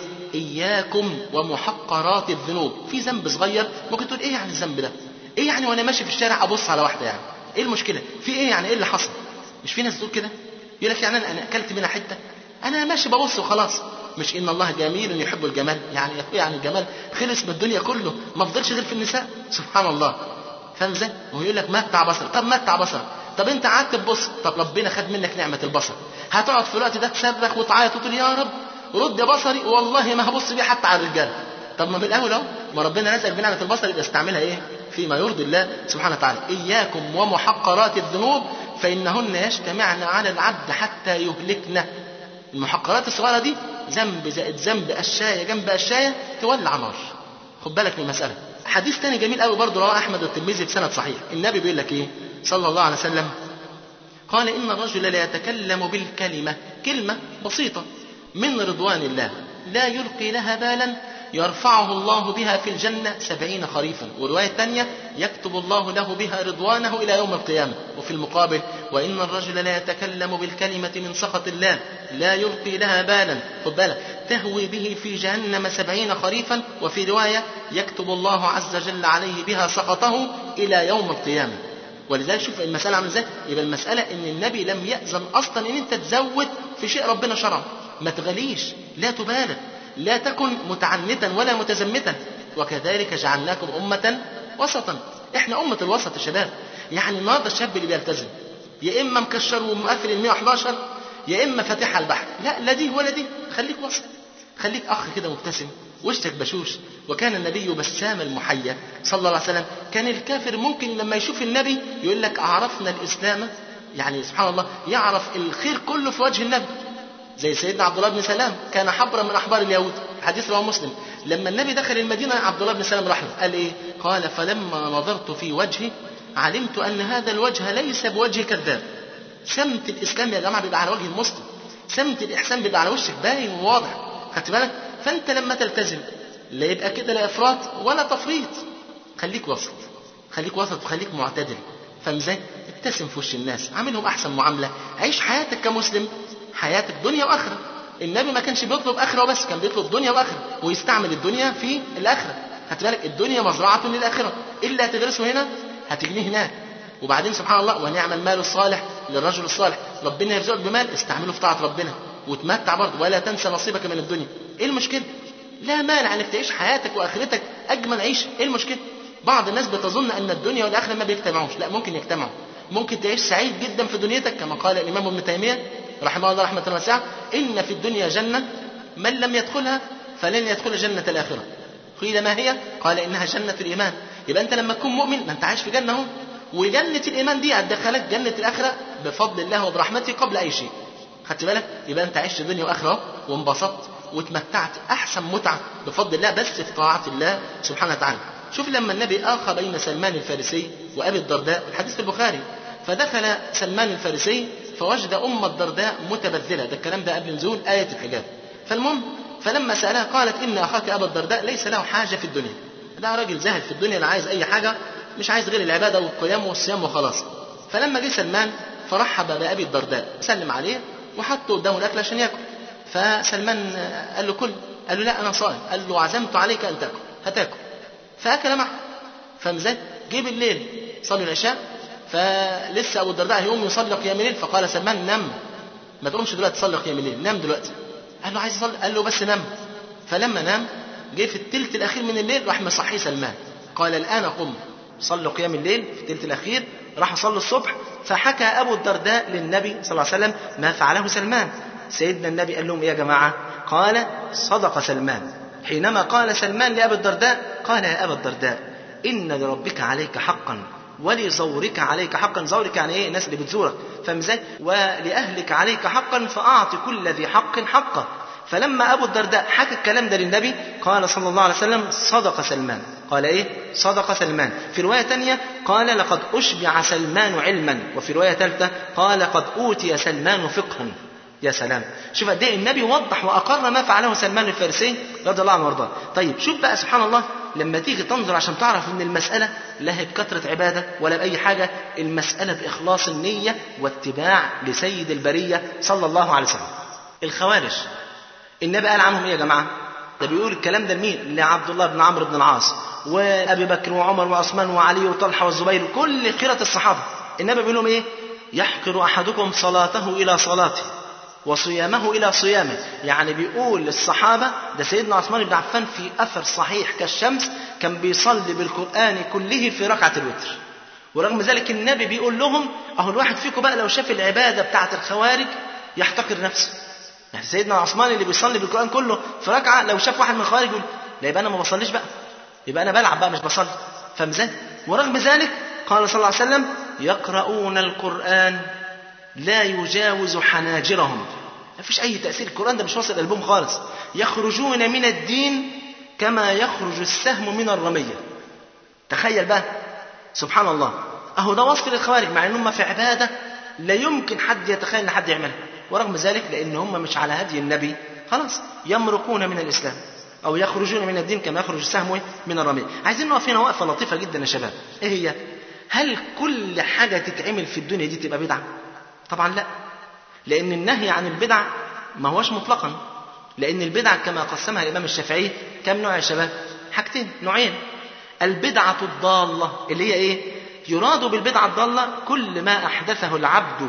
إياكم ومحقرات الذنوب. في ذنب صغير ممكن تقول إيه يعني الذنب ده؟ إيه يعني وأنا ماشي في الشارع أبص على واحدة يعني؟ إيه المشكلة؟ في إيه يعني؟ إيه اللي حصل؟ مش في ناس تقول كده؟ يقول لك يعني أنا أكلت منها حتة أنا ماشي ببص وخلاص. مش إن الله جميل يحب الجمال، يعني يعني الجمال خلص من الدنيا كله ما فضلش غير في النساء. سبحان الله. فاهم ازاي؟ وهو يقول لك متع بصر. طب متع بصر، طب انت قعدت تبص، طب ربنا خد منك نعمة البصر، هتقعد في الوقت ده تصرخ وتعيط وتقول يا رب رد بصري والله ما هبص بيه حتى على الرجال. طب ما من الاول اهو ما ربنا نزل بنعمة البصر يبقى استعملها ايه؟ فيما يرضي الله سبحانه وتعالى. اياكم ومحقرات الذنوب فانهن يجتمعن على العبد حتى يهلكن. المحقرات الصغيرة دي ذنب زائد ذنب الشاية جنب الشاية تولع نار. خد بالك من المسألة. حديث تاني جميل قوي برضه رواه أحمد والترمذي بسند صحيح. النبي بيقول لك إيه صلى الله عليه وسلم؟ قال إن الرجل لا يتكلم بالكلمة، كلمة بسيطة من رضوان الله لا يلقي لها بالا يرفعه الله بها في الجنة سبعين خريفا. ورواية تانية يكتب الله له بها رضوانه إلى يوم القيامة. وفي المقابل وإن الرجل لا يتكلم بالكلمة من سخط الله لا يلقي لها بالا، خد بالك، تهوي به في جهنم سبعين خريفا. وفي رواية يكتب الله عز وجل عليه بها سخطه إلى يوم القيامة. ولذلك شوف المسألة عامله ازاي. يبقى المسألة ان النبي لم يأذن اصلا ان انت تزود في شيء ربنا شرعه. ما تغليش، لا تبالغ، لا تكن متعنتا ولا متزمتا. وكذلك جعلناكم أمة وسطا. احنا أمة الوسط يا شباب. يعني النهارده الشاب اللي بيلتزم يا إما مكشر ومقفل ال مية وحداشر يا إما فاتحها البحر، لا لا دي ولا دي، خليك وسط، خليك أخ كده مبتسم وشك بشوش. وكان النبي بسام المحيا صلى الله عليه وسلم. كان الكافر ممكن لما يشوف النبي يقول لك أعرفنا الإسلام، يعني سبحان الله يعرف الخير كله في وجه النبي. زي سيدنا عبد الله بن سلام كان حبرا من أحبار اليهود. حديث رواه مسلم لما النبي دخل المدينة عبد الله بن سلام راح له قال إيه؟ قال فلما نظرت في وجهه علمت أن هذا الوجه ليس بوجه كذاب. سمت الإسلام يا جماعة بيبقى على وجه المسلم، سمت الإحسان بيبقى على وشك باين وواضح. خدت بالك؟ فأنت لما تلتزم لا يبقى كده لا إفراط ولا تفريط، خليك وسط، خليك وسط وخليك معتدل. فاهم ازاي؟ ابتسم في وش الناس، عاملهم أحسن معاملة، عيش حياتك كمسلم، حياتك دنيا وآخرة. النبي ما كانش بيطلب آخرة وبس، كان بيطلب دنيا وآخرة ويستعمل الدنيا في الآخرة. خدت بالك؟ الدنيا مزرعة للآخرة، إلا هتغرسه هنا هتجنيه هناك. وبعدين سبحان الله ونعم المال الصالح للرجل الصالح. ربنا يرزقك بمال استعمله في طاعة ربنا وتمتع برضه، ولا تنسى نصيبك من الدنيا. ايه المشكلة؟ لا مانع انك تعيش حياتك واخرتك اجمل عيشه. ايه المشكله؟ بعض الناس بتظن ان الدنيا والاخره ما بيجتمعوش، لا ممكن يجتمعوا. ممكن تعيش سعيد جدا في دنيتك كما قال الامام ابن تيميه رحمه الله رحمه واسعه: ان في الدنيا جنه من لم يدخلها فلن يدخل جنه الاخره. قيل ما هي؟ قال انها جنه الايمان. يبقى انت لما تكون مؤمن ما انت عايش في جنه اهو، وجنه الايمان دي هتدخلك جنه الاخره بفضل الله وبرحمته قبل اي شيء. خدت بالك؟ يبقى انت عشت دنيا واخره اهو، وانبسطت واتمتعت احسن متعه بفضل الله، بس في طاعه الله سبحانه وتعالى. شوف لما النبي آخى بين سلمان الفارسي وأبي الدرداء، الحديث في البخاري، فدخل سلمان الفارسي فوجد أم الدرداء متبذلة، ده الكلام ده قبل نزول آية الحجاب. فالمهم فلما سألها قالت: إن أخاك أبا الدرداء ليس له حاجة في الدنيا، ده راجل زاهد في الدنيا، لا عايز أي حاجة، مش عايز غير العبادة والقيام والصيام وخلاص. فلما جه سلمان فرحب بأبي الدرداء، سلم عليه وحطه قدامه الأكل عشان يأكل. فسلمان قال له: كل. قال له: لا أنا صائم. قال له: عزمت عليك أن تأكل، هتاكل. فأكل معه. فمزاج جه بالليل صلوا العشاء، فلسه أبو الدرداء يقوم يصلي قيام الليل، فقال سلمان: نم، ما تقومش دلوقتي تصلي قيام الليل، نام دلوقتي. قال له: عايز يصلي. قال له: بس نم. فلما نام جه في الثلث الأخير من الليل راح مصحي سلمان، قال: الآن قم صلوا قيام الليل في الثلث الأخير. راح صلوا الصبح، فحكى أبو الدرداء للنبي صلى الله عليه وسلم ما فعله سلمان. سيدنا النبي قال لهم: إيه يا جماعة؟ قال: صدق سلمان. حينما قال سلمان لأبي الدرداء قال: يا أبا الدرداء، إن لربك عليك حقا ولزورك عليك حقا. زورك يعني إيه؟ الناس اللي بتزورك، فاهم ازاي؟ ولأهلك عليك حقا فأعط كل ذي حق حقه. فلما أبو الدرداء حكى الكلام ده للنبي قال صلى الله عليه وسلم: صدق سلمان. قال إيه؟ صدق سلمان. في رواية تانية قال: لقد أشبع سلمان علما. وفي رواية ثالثة قال: قد أوتي سلمان فقها. يا سلام، شوف قد ايه النبي وضح واقر ما فعله سلمان الفارسي رضي الله عنه وارضاه. طيب شوف بقى سبحان الله، لما تيجي تنظر عشان تعرف ان المساله لا هي بكثره عباده ولا باي حاجه، المساله باخلاص النيه واتباع لسيد البريه صلى الله عليه وسلم. الخوارج النبي قال عنهم ايه يا جماعه؟ ده بيقول الكلام ده لمين؟ لعبد الله بن عمرو بن العاص وابي بكر وعمر وعثمان وعلي وطلحه والزبير، كل خيره الصحابه. النبي بيقول لهم ايه؟ يحقر احدكم صلاته الى صلاته وصيامه إلى صيامه. يعني بيقول للصحابة، ده سيدنا عثمان بن عفان في أثر صحيح كالشمس كان بيصلي بالقرآن كله في ركعة الوتر، ورغم ذلك النبي بيقول لهم: أهو الواحد فيكم بقى لو شاف العبادة بتاعة الخوارج يحتقر نفسه. يعني سيدنا عثمان اللي بيصلي بالقرآن كله في ركعة لو شاف واحد من الخوارج يقول: لا يبقى أنا ما بصليش بقى، يبقى أنا بلعب بقى مش بصلي. فمزاج. ورغم ذلك قال صلى الله عليه وسلم: يقرؤون القرآن لا يجاوز حناجرهم. ما فيش أي تأثير، القرآن ده مش واصل قلبهم خالص. يخرجون من الدين كما يخرج السهم من الرمية. تخيل بقى سبحان الله، أهو ده وصف للخوارج، مع أنهم في عبادة لا يمكن حد يتخيل أن حد يعملها، ورغم ذلك لأن هم مش على هدي النبي خلاص يمرقون من الإسلام أو يخرجون من الدين كما يخرج السهم من الرمية. عايزين نقف هنا وقفة لطيفة جدا يا شباب. إيه هي؟ هل كل حاجة تتعمل في الدنيا دي تبقى بدعة؟ طبعا لا، لأن النهي عن البدع ما هوش مطلقا، لأن البدع كما قسمها الإمام الشافعي كم نوع يا شباب؟ حاجتين، نوعين. البدعة الضالة اللي هي إيه؟ يراد بالبدعة الضالة كل ما أحدثه العبد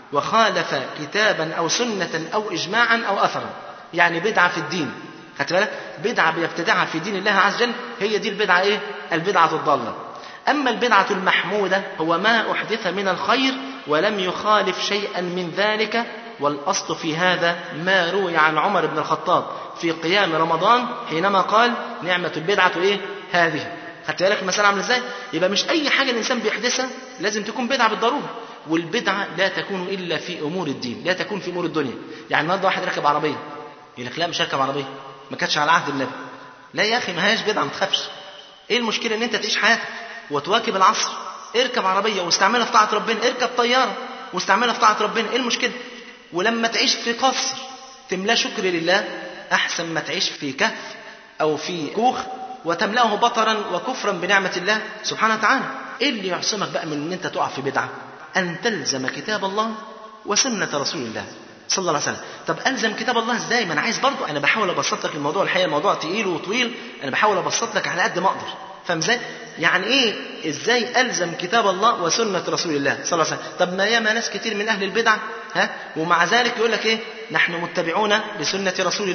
وخالف كتابا أو سنة أو إجماعا أو أثرا، يعني بدعة في الدين. خدت بالك؟ بدعة بيبتدعها في دين الله عز وجل، هي دي البدعة إيه؟ البدعة الضالة. أما البدعة المحمودة هو ما أحدث من الخير ولم يخالف شيئا من ذلك. والأصل في هذا ما روي عن عمر بن الخطاب في قيام رمضان حينما قال: نعمة البدعة إيه؟ هذه. خدت بالك المسألة عاملة إزاي؟ يبقى مش أي حاجة الإنسان بيحدثها لازم تكون بدعة بالضرورة، والبدعة لا تكون إلا في أمور الدين، لا تكون في أمور الدنيا. يعني النهارده واحد ركب عربية يقول لك: لا مش هركب عربية، ما كانتش على عهد النبي. لا يا أخي، ما هياش بدعة، ما تخافش. إيه المشكلة؟ إن أنت تعيش حياتك وتواكب العصر. اركب عربية واستعملها في طاعة ربنا، اركب طيارة واستعملها في طاعة ربنا، ايه المشكلة؟ ولما تعيش في قصر تملاه شكر لله احسن ما تعيش في كهف او في كوخ وتملاه بطرا وكفرا بنعمة الله سبحانه وتعالى. ايه اللي يعصمك بقى من ان انت تقع في بدعة؟ ان تلزم كتاب الله وسنة رسول الله صلى الله عليه وسلم. طب الزم كتاب الله ازاي؟ ما انا عايز برضو، انا بحاول ابسط لك الموضوع، الحقيقة الموضوع تقيل وطويل، انا بحاول ابسط لك على قد ما اقدر. فاهم ازاي؟ يعني ايه ازاي الزم كتاب الله وسنه رسول الله صلى الله عليه وسلم؟ طب ما ياما ناس كتير من اهل البدع ها ومع ذلك يقول لك ايه؟ نحن متبعون لسنه رسول الله.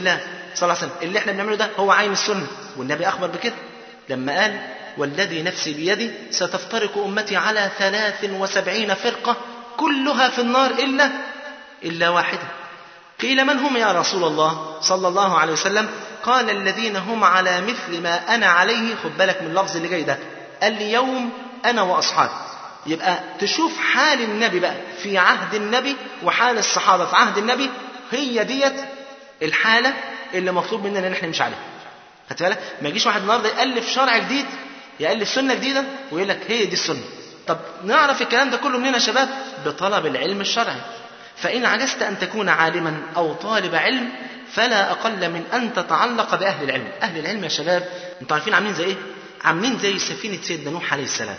صلى الله عليه وسلم. اللي احنا بنعمله ده هو عين السنة، والنبي أخبر بكده لما قال والذي نفسي بيدي ستفترق أمتي على ثلاث وسبعين فرقة كلها في النار إلا إلا واحدة. قيل من هم يا رسول الله صلى الله عليه وسلم؟ قال الذين هم على مثل ما أنا عليه. خد بالك من اللفظ اللي جاي ده، اليوم أنا وأصحابي. يبقى تشوف حال النبي بقى في عهد النبي وحال الصحابة في عهد النبي، هي ديت الحالة اللي مطلوب مننا ان احنا نمشي عليها. خدت بالك؟ ما يجيش واحد النهارده يألف شرع جديد، يألف سنة جديدة ويقول لك هي دي السنة. طب نعرف الكلام ده كله منين يا شباب؟ بطلب العلم الشرعي. فإن عجزت أن تكون عالما أو طالب علم فلا أقل من أن تتعلق بأهل العلم. أهل العلم يا شباب انتوا عارفين عاملين زي إيه؟ عاملين زي سفينة سيدنا نوح عليه السلام.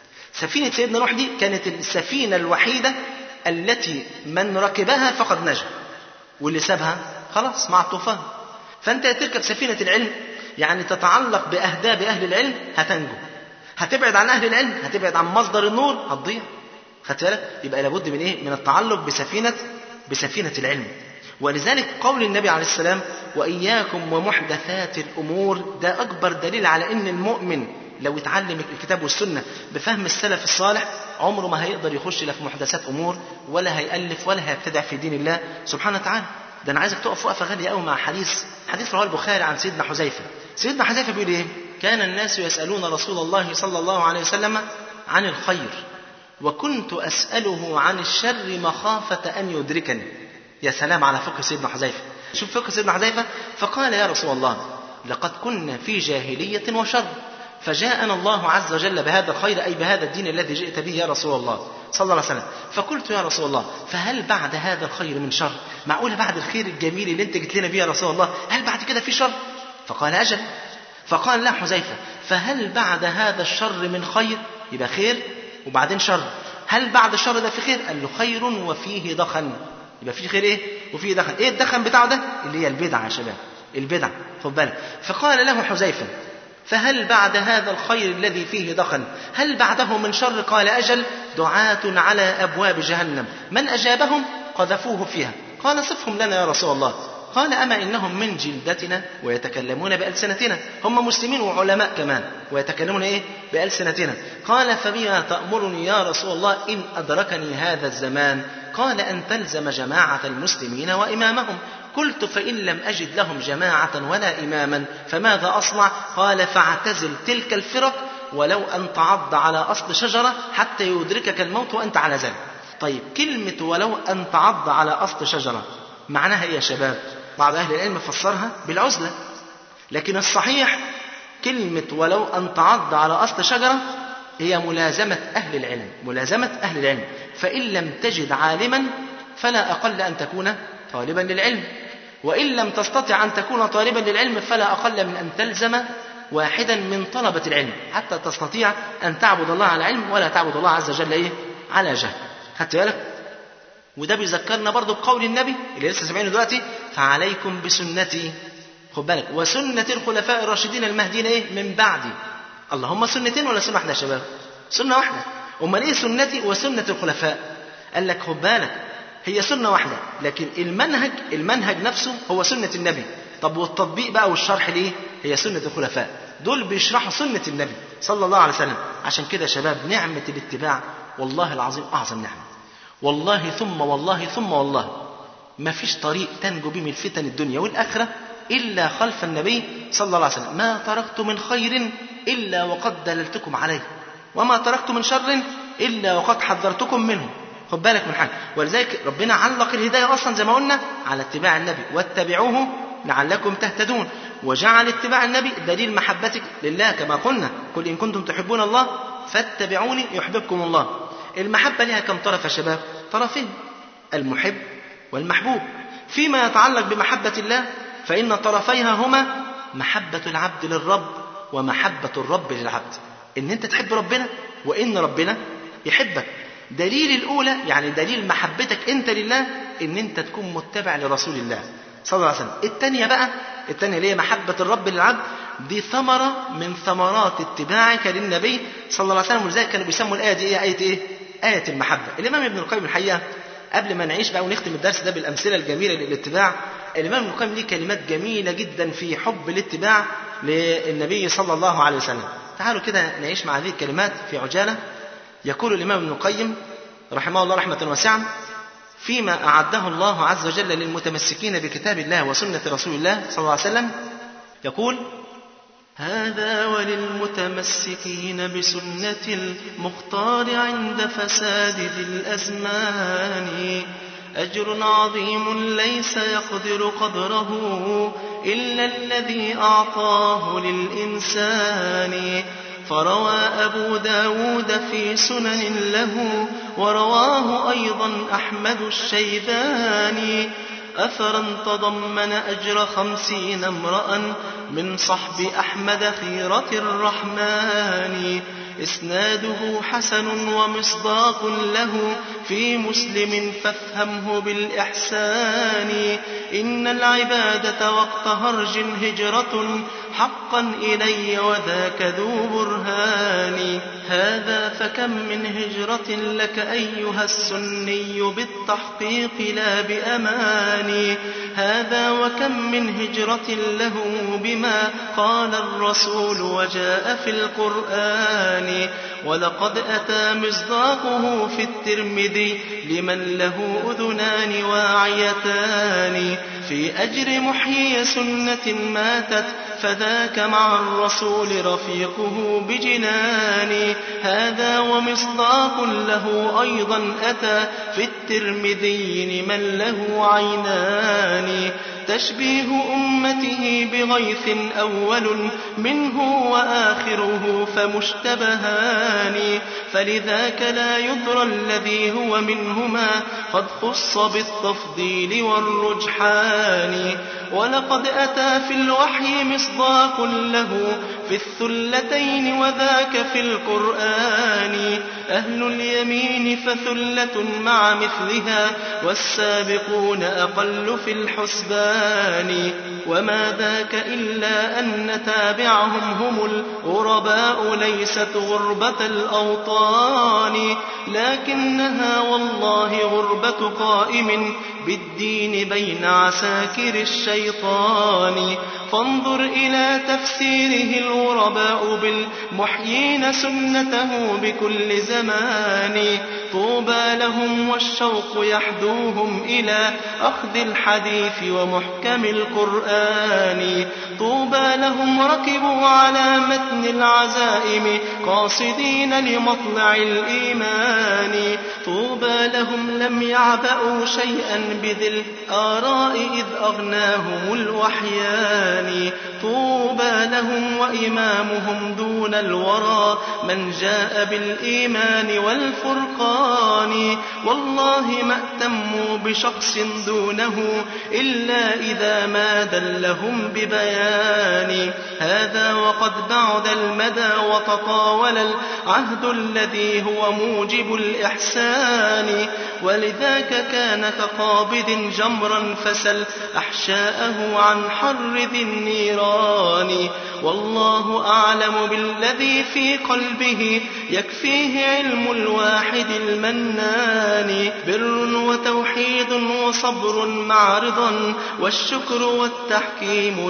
سفينة سيدنا نوح دي كانت السفينة الوحيدة التي من ركبها فقد نجا، واللي سابها خلاص مع الطوفان. فأنت تركب سفينة العلم يعني تتعلق بأهداب أهل العلم هتنجو، هتبعد عن أهل العلم هتبعد عن مصدر النور هتضيع. خدت بالك؟ يبقى لابد من إيه؟ من التعلق بسفينة بسفينة العلم. ولذلك قول النبي عليه السلام وإياكم ومحدثات الأمور، ده أكبر دليل على أن المؤمن لو اتعلم الكتاب والسنة بفهم السلف الصالح عمره ما هيقدر يخش لا في محدثات أمور ولا هيألف ولا هيبتدع في دين الله سبحانه وتعالى. ده أنا عايزك تقف وقفة غالية قوي مع حديث حديث رواه البخاري عن سيدنا حذيفة. سيدنا حذيفة بيقول إيه؟ كان الناس يسألون رسول الله صلى الله عليه وسلم عن الخير وكنت أسأله عن الشر مخافة أن يدركني. يا سلام على فقه سيدنا حذيفة. شوف فقه سيدنا حذيفة. فقال يا رسول الله لقد كنا في جاهلية وشر فجاءنا الله عز وجل بهذا الخير أي بهذا الدين الذي جئت به يا رسول الله صلى الله عليه وسلم. فقلت يا رسول الله فهل بعد هذا الخير من شر؟ معقولة بعد الخير الجميل اللي انت جئت لنا به يا رسول الله هل بعد كده في شر؟ فقال أجل. فقال لا حذيفة فهل بعد هذا الشر من خير؟ يبقى خير وبعدين شر. هل بعد الشر ده في خير؟ قال له خير وفيه دخن. يبقى فيه خير ايه وفيه دخن. ايه الدخن بتاعه ده؟ اللي هي البدع يا شباب، البدع. خد بالك. فقال له حذيفة فهل بعد هذا الخير الذي فيه دخن هل بعده من شر؟ قال أجل. دعاة على أبواب جهنم من أجابهم قذفوه فيها. قال صفهم لنا يا رسول الله. قال أما إنهم من جلدتنا ويتكلمون بألسنتنا. هم مسلمين وعلماء كمان ويتكلمون إيه بألسنتنا. قال فبما تأمرني يا رسول الله إن أدركني هذا الزمان؟ قال أن تلزم جماعة المسلمين وإمامهم. قلت فإن لم أجد لهم جماعة ولا إماما فماذا أصنع؟ قال فاعتزل تلك الفرق ولو أن تعض على أصل شجرة حتى يدركك الموت وأنت على ذلك. طيب كلمة ولو أن تعض على أصل شجرة معناها إيه يا شباب؟ بعض أهل العلم فسرها بالعزلة، لكن الصحيح كلمة ولو أن تعض على أصل شجرة هي ملازمة أهل العلم، ملازمة أهل العلم. فإن لم تجد عالما فلا أقل أن تكون طالبا للعلم، وإن لم تستطع أن تكون طالبا للعلم فلا أقل من أن تلزم واحدا من طلبة العلم حتى تستطيع أن تعبد الله على علم ولا تعبد الله عز وجل إيه؟ على جهل. خدت بالك؟ وده بيذكرنا برضو بقول النبي اللي لسه سامعينه دلوقتي فعليكم بسنتي. خد بالك وسنة الخلفاء الراشدين المهديين إيه؟ من بعدي. اللهم سنتين ولا سنة واحدة يا شباب؟ سنة واحدة. أمال إيه سنتي وسنة الخلفاء؟ قال لك خد بالك هي سنة واحدة لكن المنهج المنهج نفسه هو سنة النبي. طب والتطبيق بقى والشرح ليه؟ هي سنة الخلفاء. دول بيشرحوا سنة النبي صلى الله عليه وسلم. عشان كده يا شباب نعمة الاتباع والله العظيم أعظم نعمة. والله ثم والله ثم والله ما فيش طريق تنجو به من فتن الدنيا والآخرة إلا خلف النبي صلى الله عليه وسلم. ما تركت من خير إلا وقد دللتكم عليه وما تركت من شر إلا وقد حذرتكم منه. خد بالك من حاجة. ولذلك ربنا علق الهداية أصلا زي ما قلنا على اتباع النبي واتبعوه لعلكم تهتدون، وجعل اتباع النبي دليل محبتك لله كما قلنا قل إن كنتم تحبون الله فاتبعوني يحببكم الله. المحبة لها كم طرف يا شباب؟ طرفين، المحب والمحبوب. فيما يتعلق بمحبة الله فإن طرفيها هما محبة العبد للرب ومحبة الرب للعبد. إن أنت تحب ربنا وإن ربنا يحبك. دليل الأولى يعني دليل محبتك أنت لله إن أنت تكون متبع لرسول الله صلى الله عليه وسلم. الثانية بقى الثانية اللي هي محبة الرب للعبد، دي ثمرة من ثمرات اتباعك للنبي صلى الله عليه وسلم. ولذلك كانوا بيسموا الآية دي إيه؟ آية إيه؟ آية المحبة. الإمام ابن القيم الحقيقة قبل ما نعيش بقى ونختم الدرس ده بالأمثلة الجميلة للاتباع الإمام ابن القيم ليه كلمات جميلة جدا في حب الاتباع للنبي صلى الله عليه وسلم. تعالوا كده نعيش مع هذه الكلمات في عجالة. يقول الإمام ابن القيم رحمه الله رحمة واسعة فيما أعده الله عز وجل للمتمسكين بكتاب الله وسنة رسول الله صلى الله عليه وسلم، يقول: هذا وللمتمسكين بسنة المختار عند فساد ذي الأزمان أجر عظيم ليس يقدر قدره إلا الذي أعطاه للإنسان. فروى أبو داود في سنن له ورواه أيضا أحمد الشيباني أثرا تضمن أجر خمسين امرأ من صحب أحمد خيرة الرحمن إسناده حسن ومصداق له في مسلم فافهمه بالإحسان. إن العبادة وقت هرج هجرة حقا إلي وذاك ذو برهان. هذا فكم من هجرة لك أيها السني بالتحقيق لا بأمان. هذا وكم من هجرة له بما قال الرسول وجاء في القرآن. ولقد أتى مصداقه في الترمذي لمن له أذنان واعيتان في أجر محيي سنة ماتت فذاك مع الرسول رفيقه بجنان. هذا ومصداق له أيضا أتى في الترمذي لمن له عينان تشبيه أمته بغيث أول منه وآخره فمشتبهان. فلذاك لا يدرى الذي هو منهما قد خص بالتفضيل والرجحان. ولقد أتى في الوحي مصداق له في الثلتين وذاك في القرآن. أهل اليمين فثلة مع مثلها والسابقون أقل في الحسبان. وما ذاك إلا أن نتابعهم هم الغرباء ليست غربة الأوطان لكنها والله غربة قائم بالدين بين عساكر الشيطان. فانظر إلى تفسيره الغرباء بالمحيين سنته بكل زمان. طوبى لهم والشوق يحدوهم إلى أخذ الحديث ومحكم القرآن. طوبى لهم ركبوا على متن العزائم قاصدين لمطلع الإيمان. طوبى لهم لم يعبأوا شيئا بذي الآراء إذ أغناهم الوحيان. طوبى لهم وإمامهم دون الورى من جاء بالإيمان والفرقان. والله ما اهتموا بشخص دونه إلا إذا ما دلهم ببيان. هذا وقد بعد المدى وتطاول العهد الذي هو موجب الإحسان. ولذاك كان كقابض جمرا فسل أحشاءه عن حر ذي النيران. والله أعلم بالذي في قلبه يكفيه علم الواحد المنان. بر وتوحيد وصبر مع رضا والشكر والتحكيم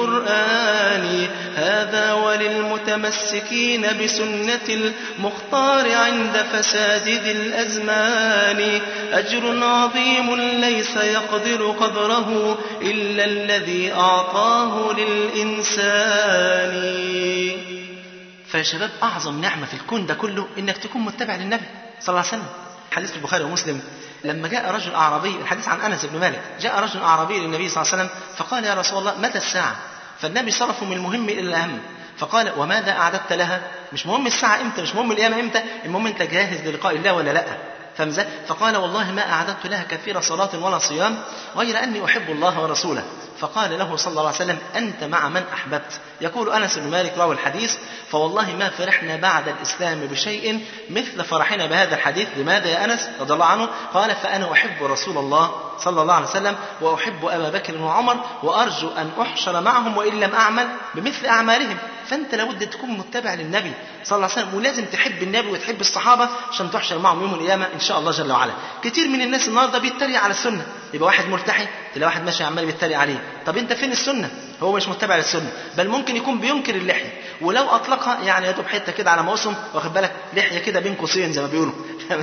للقرآن. هذا وللمتمسكين بسنة المختار عند فساد ذي الأزمان أجر عظيم ليس يقدر قدره إلا الذي أعطاه للإنسان. فيا شباب أعظم نعمة في الكون ده كله إنك تكون متبع للنبي صلى الله عليه وسلم. حديث في البخاري ومسلم لما جاء رجل أعرابي، الحديث عن أنس بن مالك، جاء رجل أعرابي للنبي صلى الله عليه وسلم فقال: يا رسول الله متى الساعة؟ فالنبي صرفه من المهم إلى الأهم فقال: وماذا أعددت لها؟ مش مهم الساعة إمتى، مش مهم القيامة إمتى، المهم أنت جاهز للقاء الله ولا لأ. فمزا فقال: والله ما أعددت لها كثير صلاة ولا صيام غير أني أحب الله ورسوله. فقال له صلى الله عليه وسلم: أنت مع من أحببت. يقول أنس بن مالك راوي الحديث: فوالله ما فرحنا بعد الإسلام بشيء مثل فرحنا بهذا الحديث. لماذا يا أنس رضي الله عنه؟ قال: فأنا أحب رسول الله صلى الله عليه وسلم وأحب أبا بكر وعمر وأرجو أن أحشر معهم وإن لم أعمل بمثل أعمالهم. فأنت لابد تكون متبع للنبي صلى الله عليه وسلم، ولازم تحب النبي وتحب الصحابة عشان تحشر معهم يوم القيامة إن شاء الله جل وعلا. كتير من الناس النهارده بيتريق على السنة، يبقى واحد ملتحي تلاقي واحد ماشي عمال بيتريق عليه، طب أنت فين السنة؟ هو مش متبع للسنة، بل ممكن يكون بينكر اللحية، ولو أطلقها يعني يا دوب حتة كده على موسم، واخد بالك، لحية كده بين قوسين زي ما بيقولوا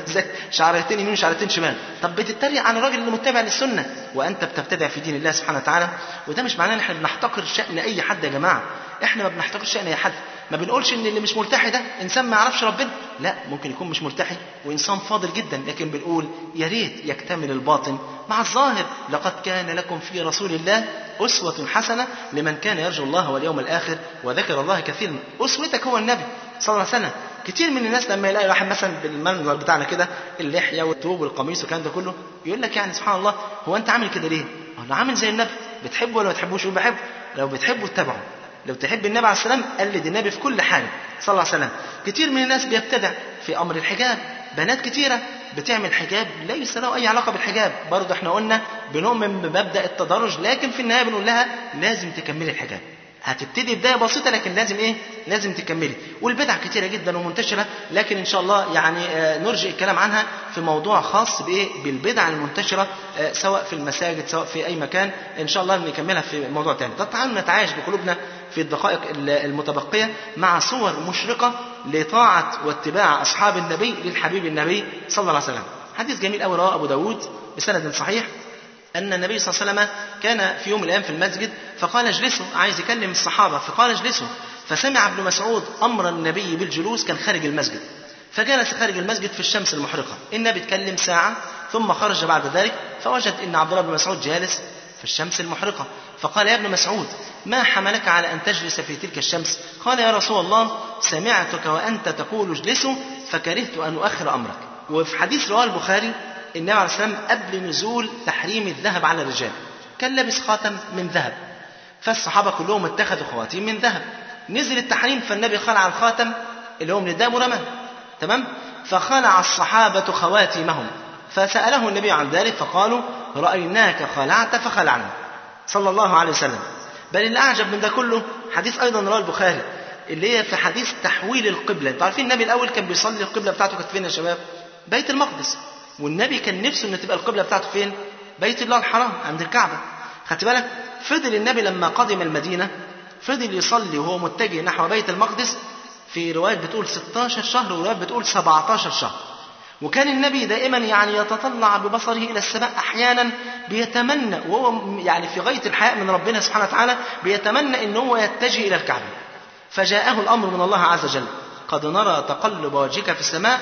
شعرتين يمين وشعرتين شمال. طب بتتريق على الراجل اللي متبع للسنة وأنت بتبتدع في دين الله سبحانه وتعالى. وده مش معناه ان احنا بنحتقر شأن أي حد يا جماعة، احنا ما بنحتقرش شأن أي حد، ما بنقولش ان اللي مش ملتحي ده انسان ما يعرفش ربنا، لا، ممكن يكون مش ملتحي وانسان فاضل جدا، لكن بنقول يا ريت يكتمل الباطن مع الظاهر. لقد كان لكم في رسول الله أسوة حسنة لمن كان يرجو الله واليوم الآخر وذكر الله كثيرا. أسوتك هو النبي صلى الله عليه وسلم. كتير من الناس لما يلاقي واحد مثلا بالمنظر بتاعنا كده، اللحية والثوب والقميص والكلام ده كله، يقول لك يعني سبحان الله، هو انت عامل كده ليه؟ انا عامل زي النبي، بتحبه ولا ما بتحبوش؟ يقول بحبه. لو بتحبه اتبعه، لو تحب النبي عليه السلام قلد النبي في كل حاجة صلى الله عليه وسلم. كتير من الناس بيبتدع في أمر الحجاب، بنات كتيرة بتعمل حجاب ليس له أي علاقة بالحجاب، برضه احنا قلنا بنؤمن بمبدأ التدرج، لكن في النهاية بنقول لها لازم تكملي الحجاب. هتبتدي بداية بسيطة لكن لازم ايه؟ لازم تكملي. والبدع كتيرة جدا ومنتشرة، لكن ان شاء الله يعني آه نرجع الكلام عنها في موضوع خاص بايه؟ بالبدع المنتشرة، آه سواء في المساجد سواء في اي مكان، ان شاء الله نكملها في موضوع تاني. طب تعالوا نتعايش بقلوبنا في الدقائق المتبقية مع صور مشرقة لطاعة واتباع اصحاب النبي للحبيب النبي صلى الله عليه وسلم. حديث جميل قوي رواه ابو داود بسند صحيح، أن النبي صلى الله عليه وسلم كان في يوم من الأيام في المسجد، فقال اجلسوا، عايز يكلم الصحابة، فقال اجلسوا، فسمع ابن مسعود أمر النبي بالجلوس، كان خارج المسجد، فجلس خارج المسجد في الشمس المحرقة. النبي اتكلم ساعة ثم خرج بعد ذلك، فوجد أن عبد الله بن مسعود جالس في الشمس المحرقة، فقال يا ابن مسعود ما حملك على أن تجلس في تلك الشمس؟ قال يا رسول الله سمعتك وأنت تقول اجلسوا فكرهت أن أؤخر أمرك. وفي حديث رواه البخاري النبي عليه السلام قبل نزول تحريم الذهب على الرجال كان لابس خاتم من ذهب، فالصحابة كلهم اتخذوا خواتيم من ذهب، نزل التحريم فالنبي خلع الخاتم اللي هو من الذهب ورماه، تمام؟ فخلع الصحابة خواتيمهم، فسأله النبي عن ذلك فقالوا رأيناك خلعت فخلعنا صلى الله عليه وسلم. بل الأعجب من ده كله حديث أيضا رواه البخاري اللي هي في حديث تحويل القبلة. انتوا عارفين النبي الأول كان بيصلي القبلة بتاعته كانت فين يا شباب؟ بيت المقدس، والنبي كان نفسه ان تبقى القبلة بتاعته فين؟ بيت الله الحرام عند الكعبة. خدت بالك؟ فضل النبي لما قدم المدينة فضل يصلي وهو متجه نحو بيت المقدس، في روايات بتقول ستاشر شهر وروايات بتقول سبعتاشر شهر. وكان النبي دائما يعني يتطلع ببصره إلى السماء، أحيانا بيتمنى وهو يعني في غاية الحياء من ربنا سبحانه وتعالى بيتمنى أنه هو يتجه إلى الكعبة. فجاءه الأمر من الله عز وجل قد نرى تقلب وجهك في السماء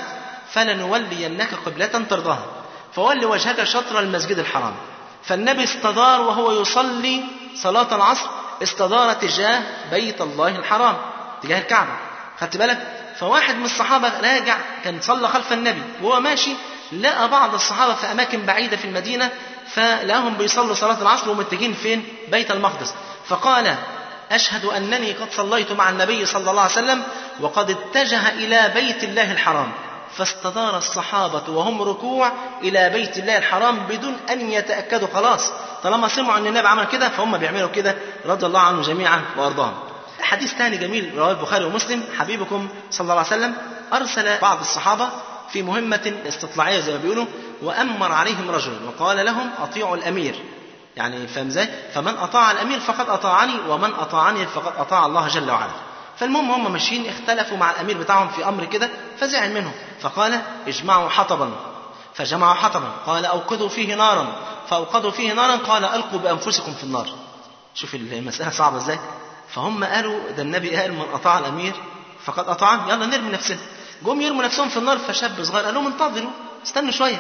فلنولينك قبلة ترضاها فول وجهك شطر المسجد الحرام. فالنبي استدار وهو يصلي صلاة العصر، استدار تجاه بيت الله الحرام تجاه الكعبة. خدت بالك؟ فواحد من الصحابة راجع كان صلى خلف النبي وهو ماشي لقى بعض الصحابة في أماكن بعيدة في المدينة، فلاهم بيصلوا صلاة العصر ومتجين فين؟ بيت المقدس. فقال أشهد أنني قد صليت مع النبي صلى الله عليه وسلم وقد اتجه إلى بيت الله الحرام. فاستدار الصحابة وهم ركوع إلى بيت الله الحرام بدون أن يتأكدوا، خلاص طالما سمعوا أن النبي عمل كده فهم بيعملوا كده رضي الله عنهم جميعا وأرضاهم. حديث ثاني جميل رواه البخاري ومسلم، حبيبكم صلى الله عليه وسلم أرسل بعض الصحابة في مهمة استطلاعية زي ما بيقولوا، وأمر عليهم رجل وقال لهم أطيعوا الأمير، يعني فهم ازاي؟ فمن أطاع الأمير فقد أطاعني ومن أطاعني فقد أطاع الله جل وعلا. فالمهم هم ماشيين اختلفوا مع الأمير بتاعهم في أمر كده فزعل منهم، فقال اجمعوا حطبا، فجمعوا حطبا، قال أوقدوا فيه نارا، فأوقدوا فيه نارا، قال ألقوا بأنفسكم في النار. شوف المسألة صعبة ازاي؟ فهم قالوا ده النبي قال من أطاع الأمير فقد أطاعني، يلا نرمي نفسنا. جم يرموا نفسهم في النار، فشاب صغير قال لهم انتظروا استنوا شوية،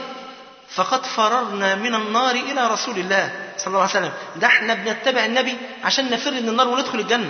فقد فررنا من النار إلى رسول الله صلى الله عليه وسلم، ده احنا بنتبع النبي عشان نفر من النار وندخل الجنة.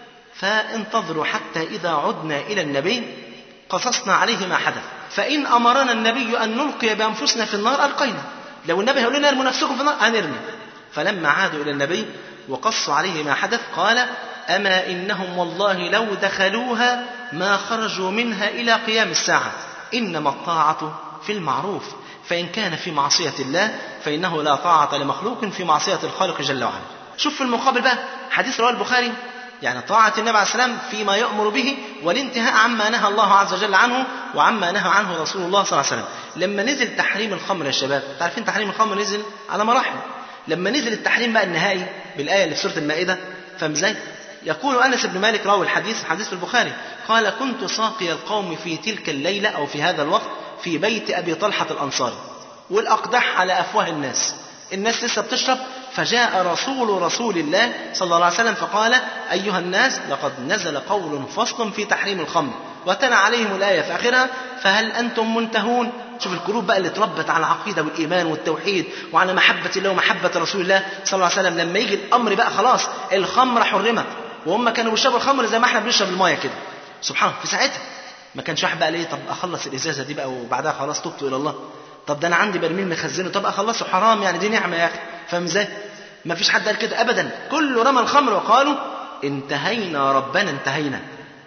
فانتظروا حتى إذا عدنا إلى النبي قصصنا عليه ما حدث، فإن أمرنا النبي أن نلقي بأنفسنا في النار ألقينا، لو النبي هيقول لنا ارموا نفسكم في النار هنرمي. فلما عادوا إلى النبي وقصوا عليه ما حدث قال أما إنهم والله لو دخلوها ما خرجوا منها إلى قيام الساعة، إنما الطاعة في المعروف، فإن كان في معصية الله فإنه لا طاعة لمخلوق في معصية الخالق جل وعلا. شوف في المقابل بقى حديث رواه البخاري يعني طاعة النبي عليه السلام فيما يأمر به، والانتهاء عما نهى الله عز وجل عنه وعما نهى عنه رسول الله صلى الله عليه وسلم. لما نزل تحريم الخمر يا شباب، تعرفين تحريم الخمر نزل على مراحل. لما نزل التحريم بقى النهائي بالآية اللي في سورة المائدة، فاهم ازاي؟ يقول أنس بن مالك راوي الحديث، حديث في البخاري، قال: كنت ساقي القوم في تلك الليلة أو في هذا الوقت في بيت أبي طلحة الأنصاري، والأقدح على أفواه الناس، الناس لسه بتشرب، فجاء رسول رسول الله صلى الله عليه وسلم فقال: أيها الناس، لقد نزل قول فصل في تحريم الخمر، وتلا عليهم الآية في آخرها: فهل أنتم منتهون؟ شوف القلوب بقى اللي اتربت على العقيدة والإيمان والتوحيد وعلى محبة الله ومحبة رسول الله صلى الله عليه وسلم، لما يجي الأمر بقى خلاص الخمر حرمت، وهم كانوا بيشربوا الخمر زي ما احنا بنشرب المايه كده، سبحان الله، في ساعتها ما كانش واحد بقى ليه طب اخلص الازازه دي بقى وبعدها خلاص تبت الى الله، طب ده انا عندي برميل مخزنه طب اخلصه، حرام يعني، دي نعمه يا اخي، فاهم ازاي؟ ما فيش حد قال كده ابدا، كله رمى الخمر وقالوا انتهينا ربنا انتهينا.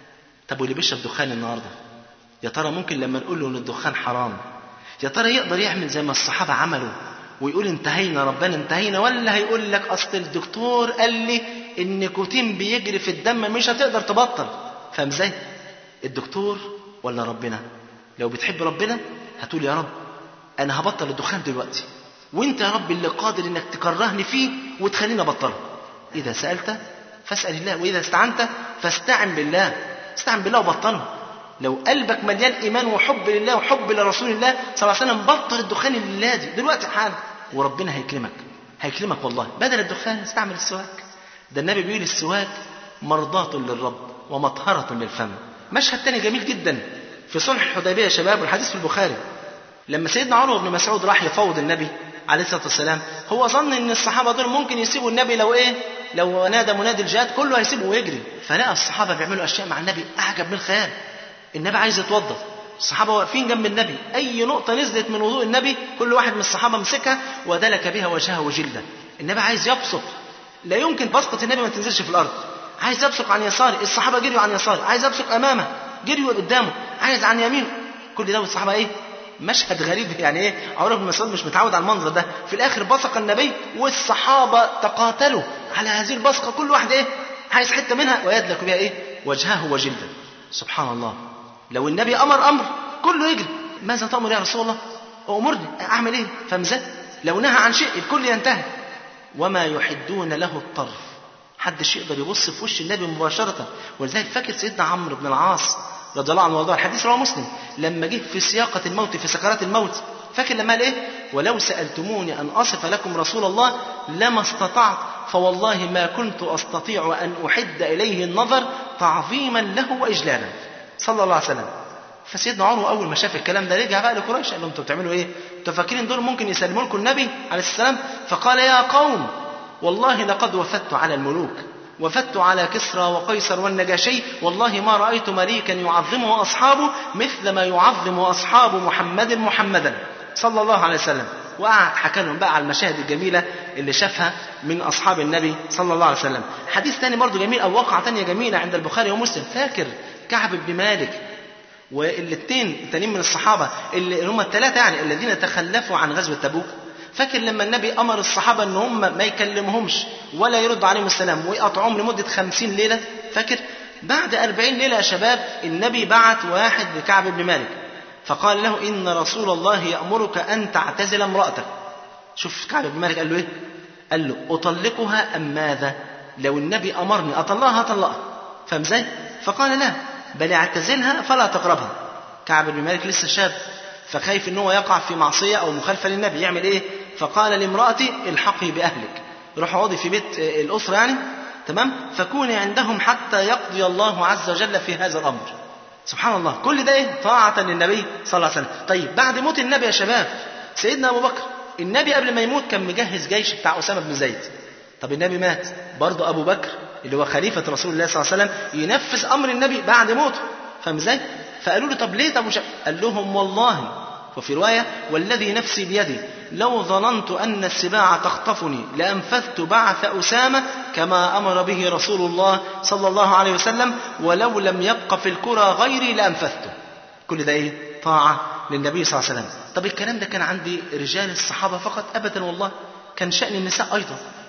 طب واللي بيشرب دخان النهارده، يا ترى ممكن لما نقول له ان الدخان حرام يا ترى يقدر يعمل زي ما الصحابه عملوا ويقول انتهينا ربنا انتهينا، ولا هيقول لك اصل الدكتور قال لي النيكوتين بيجري في الدم مش هتقدر تبطل، فاهم ازاي؟ الدكتور ولا ربنا؟ لو بتحب ربنا هتقول يا رب انا هبطل الدخان دلوقتي، وانت يا رب اللي قادر انك تكرهني فيه وتخليني ابطله. اذا سألت فاسأل الله، واذا استعنت فاستعن بالله، استعن بالله وبطله. لو قلبك مليان ايمان وحب لله وحب لرسول الله صلى الله عليه وسلم، بطل الدخان الليله دي دلوقتي حالا، وربنا هيكرمك هيكرمك والله. بدل الدخان استعمل السواك، ده النبي بيقول السواك مرضاة للرب ومطهرة للفم. مشهد تاني جميل جدا في صلح الحديبية يا شباب، والحديث في البخاري، لما سيدنا عمر بن مسعود راح يفاوض النبي عليه الصلاة والسلام، هو ظن ان الصحابة دول ممكن يسيبوا النبي لو ايه لو نادى منادي الجهاد كله هيسيبه ويجري، فلقى الصحابة بيعملوا اشياء مع النبي اعجب من الخيال. النبي عايز يتوضا، الصحابة واقفين جنب النبي، اي نقطة نزلت من وضوء النبي كل واحد من الصحابة مسكها ودلك بها وجهه وجلده. النبي عايز يبصق، لا يمكن بصقة النبي ما تنزلش في الارض، عايز يبصق عن يساره، الصحابة جريوا عن يساره، عايز يبصق امامه جريوا قدامه، عايز عن يمينه، كل ده والصحابة ايه؟ مشهد غريب يعني ايه، عمر بن مسعود مش متعود على المنظر ده. في الاخر بصق النبي والصحابة تقاتلوا على هذه البصقة، كل واحد ايه عايز حتة منها ويدلك بها ايه وجهه وجلده. سبحان الله، لو النبي امر امر كله يجري، ماذا تأمر يا رسول الله؟ امرني اعمل ايه؟ فمزه لو نهى عن شيء الكل ينتهي. وما يحدون له الطرف، حدش يقدر يبص في وش النبي مباشرة. ولذلك فاكر سيدنا عمرو بن العاص رضي الله عنه وارضاه، الحديث رواه مسلم، لما جه في سياقة الموت في سكرات الموت، فاكر لما قال ايه؟ ولو سألتموني أن أصف لكم رسول الله لما استطعت، فوالله ما كنت أستطيع أن أحد إليه النظر تعظيما له وإجلالا صلى الله عليه وسلم. فسيدنا عمر أول ما شاف الكلام ده رجع بقى لقريش قال لهم انتوا بتعملوا ايه؟ انتوا فاكرين دول ممكن يسلموا لكم النبي عليه السلام؟ فقال يا قوم والله لقد وفدت على الملوك، وفدت على كسرى وقيصر والنجاشي، والله ما رأيت مليكا يعظمه أصحابه مثل ما يعظم أصحاب محمد محمدا صلى الله عليه وسلم. وقعد حكى لهم بقى على المشاهد الجميلة اللي شافها من أصحاب النبي صلى الله عليه وسلم. حديث تاني برضو جميل أو واقعة تانية جميلة عند البخاري ومسلم، فاكر كعب بن مالك والاثنين التانيين من الصحابة اللي هم الثلاثة يعني الذين تخلفوا عن غزوة تبوك؟ فاكر لما النبي أمر الصحابة أن هم ما يكلمهمش ولا يرد عليهم السلام ويقطعوهم لمدة خمسين ليلة؟ فاكر بعد أربعين ليلة يا شباب النبي بعت واحد لكعب بن مالك فقال له إن رسول الله يأمرك أن تعتزل امرأتك. شوف كعب بن مالك قال له إيه؟ قال له أطلقها أم ماذا؟ لو النبي أمرني أطلقها أطلقها، فاهم ازاي؟ فقال لا بل اعتزلها فلا تقربها. كعب بن مالك لسه شاب فخايف ان هو يقع في معصية او مخالفة للنبي، يعمل ايه؟ فقال لامرأتي الحقي باهلك، روح اقعدي في بيت الاسرة يعني تمام، فكوني عندهم حتى يقضي الله عز وجل في هذا الامر. سبحان الله، كل ده ايه؟ طاعة للنبي صلى الله عليه وسلم. طيب بعد موت النبي يا شباب سيدنا ابو بكر، النبي قبل ما يموت كان مجهز جيش بتاع اسامة بن زيد. طب النبي مات، برضه ابو بكر اللي هو خليفة رسول الله صلى الله عليه وسلم ينفذ امر النبي بعد موته، فاهم ازاي؟ فقالوا له طب ليه؟ طب مش قال لهم والله، وفي رواية والذي نفسي بيدي لو ظننت أن السباع تخطفني لأنفذت بعث أسامة كما أمر به رسول الله صلى الله عليه وسلم، ولو لم يبق في الكرة غيري لأنفذته. كل ده إيه؟ طاعة للنبي صلى الله عليه وسلم. طب الكلام ده كان عندي رجال الصحابة فقط؟ أبدا والله، كان شأن النساء أيضا.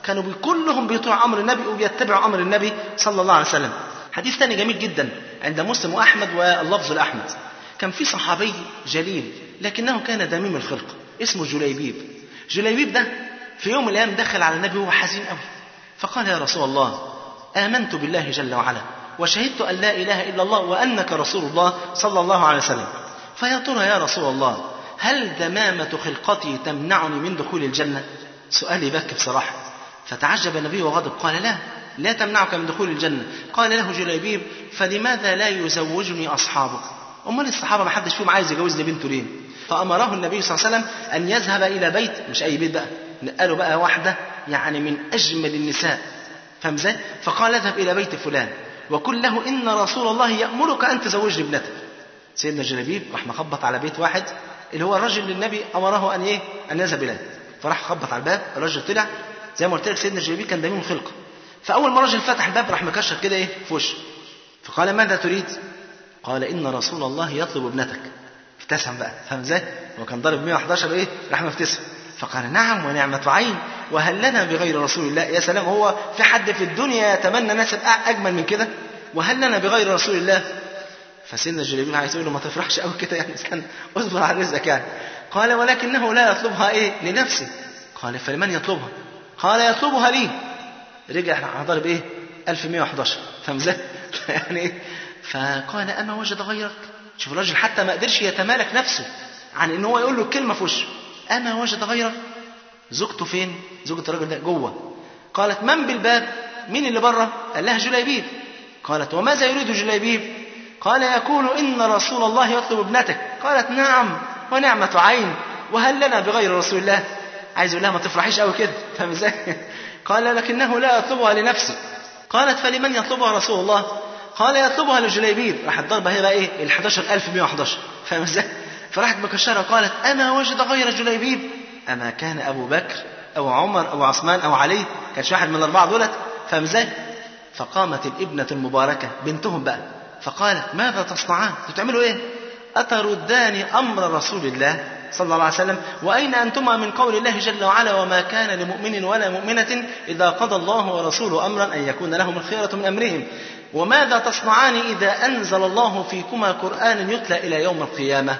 كانوا كلهم بيطيعوا أمر النبي وبيتبعوا أمر النبي صلى الله عليه وسلم. حديث ثاني جميل جدا عند مسلم وأحمد واللفظ الأحمد. كان في صحابي جليل لكنه كان دميم الخلق اسمه جليبيب. جليبيب ده في يوم من الأيام دخل على النبي وهو حزين قوي، فقال يا رسول الله آمنت بالله جل وعلا وشهدت أن لا إله إلا الله وأنك رسول الله صلى الله عليه وسلم، فيا ترى يا رسول الله هل دمامة خلقتي تمنعني من دخول الجنة؟ سؤال يبكي بصراحة. فتعجب النبي وغضب قال لا لا تمنعك من دخول الجنة. قال له جليبيب فلماذا لا يزوجني أصحابك؟ أمال الصحابة ما حدش فيهم عايز يجوزني بنته ليه؟ فأمره النبي صلى الله عليه وسلم أن يذهب إلى بيت، مش أي بيت بقى، نقله بقى واحدة يعني من أجمل النساء، فهم ازاي؟ فقال اذهب إلى بيت فلان وقل له إن رسول الله يأمرك أن تزوجني ابنتك. سيدنا جليبيب راح مخبط على بيت واحد اللي هو الرجل اللي النبي أمره أن إيه؟ أن يذهب إليه. فراح خبط على الباب، الرجل طلع زي ما قلت لك سيدنا جليبيب كان دميم الخلق. فأول ما الرجل فتح الباب راح مكشر كده إيه في وشه، فقال ماذا تريد؟ قال إن رسول الله يطلب ابنتك. ابتسم بقى، فهم ازاي؟ هو كان ضارب مئة وأحد عشر إيه؟ راح مبتسم. فقال نعم ونعمة عين وهل لنا بغير رسول الله؟ يا سلام، هو في حد في الدنيا يتمنى نسب أجمل من كده؟ وهل لنا بغير رسول الله؟ فسيدنا جليبيب عايز يقول له ما تفرحش قوي كده يعني، استنى اصبر على رزقك يعني. قال ولكنه لا يطلبها ايه لنفسه. قال فلمن يطلبها؟ قال يطلبها لي. رجع ضرب ايه ألف ومئة وأحد عشر، فاهم ازاي؟ يعني ايه؟ فقال اما وجد غيرك. شوف الراجل حتى ما قدرش يتمالك نفسه عن ان هو يقول له كلمه في وشه. اما وجد غيرك؟ زوجته فين؟ زوجة الراجل ده جوه. قالت من بالباب؟ مين اللي بره؟ قال لها جليبيب. قالت وماذا يريد جليبيب؟ قال يقول إن رسول الله يطلب ابنتك. قالت نعم ونعمة عين وهل لنا بغير رسول الله؟ عايز يقول لها ما تفرحيش قوي كده، فاهم ازاي؟ قال لكنه لا يطلبها لنفسه. قالت فلمن يطلبها رسول الله؟ قال يطلبها لجليبيب. راحت ضربة هي بقى ايه ال أحد عشر ألف ومئة وأحد عشر، فاهم ازاي؟ فراحت مكشرة قالت أما وجد غير جليبيب؟ أما كان أبو بكر أو عمر أو عثمان أو علي، كانش واحد من الأربعة دولت، فاهم ازاي؟ فقامت الابنة المباركة بنتهم بقى فقالت ماذا تصنعان؟ تعملوا ايه؟ أتردان أمر رسول الله صلى الله عليه وسلم؟ وأين أنتما من قول الله جل وعلا وما كان لمؤمن ولا مؤمنة إذا قضى الله ورسوله أمرا أن يكون لهم الخيرة من أمرهم؟ وماذا تصنعان إذا أنزل الله فيكما قرآن يتلى إلى يوم القيامة؟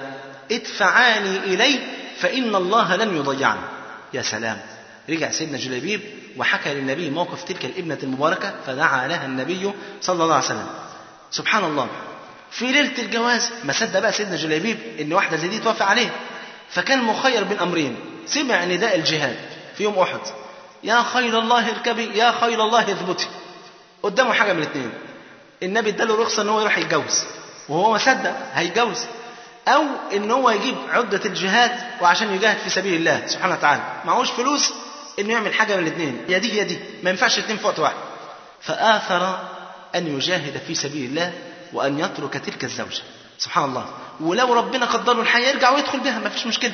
ادفعاني إليه فإن الله لن يضيعني. يا سلام. رجع سيدنا جليبيب وحكى للنبي موقف تلك الابنة المباركة فدعا لها النبي صلى الله عليه وسلم. سبحان الله، في ليلة الجواز ما صدق بقى سيدنا جليبيب إن واحدة زي دي توافق عليه، فكان مخير بين أمرين. سمع نداء الجهاد في يوم أحد، يا خيل الله اركبي يا خيل الله اثبتي. قدامه حاجة من الاثنين، النبي اداله رخصة ان هو يروح يتجوز وهو ما صدق هيتجوز، او ان هو يجيب عدة الجهاد وعشان يجاهد في سبيل الله سبحانه وتعالى، معهوش فلوس انه يعمل حاجة من الاثنين، يا دي يا دي، ما ينفعش الاثنين في وقت واحد. فآثر أن يجاهد في سبيل الله وأن يترك تلك الزوجة. سبحان الله، ولو ربنا قدره الحياة يرجع ويدخل بها ما فيش مشكلة.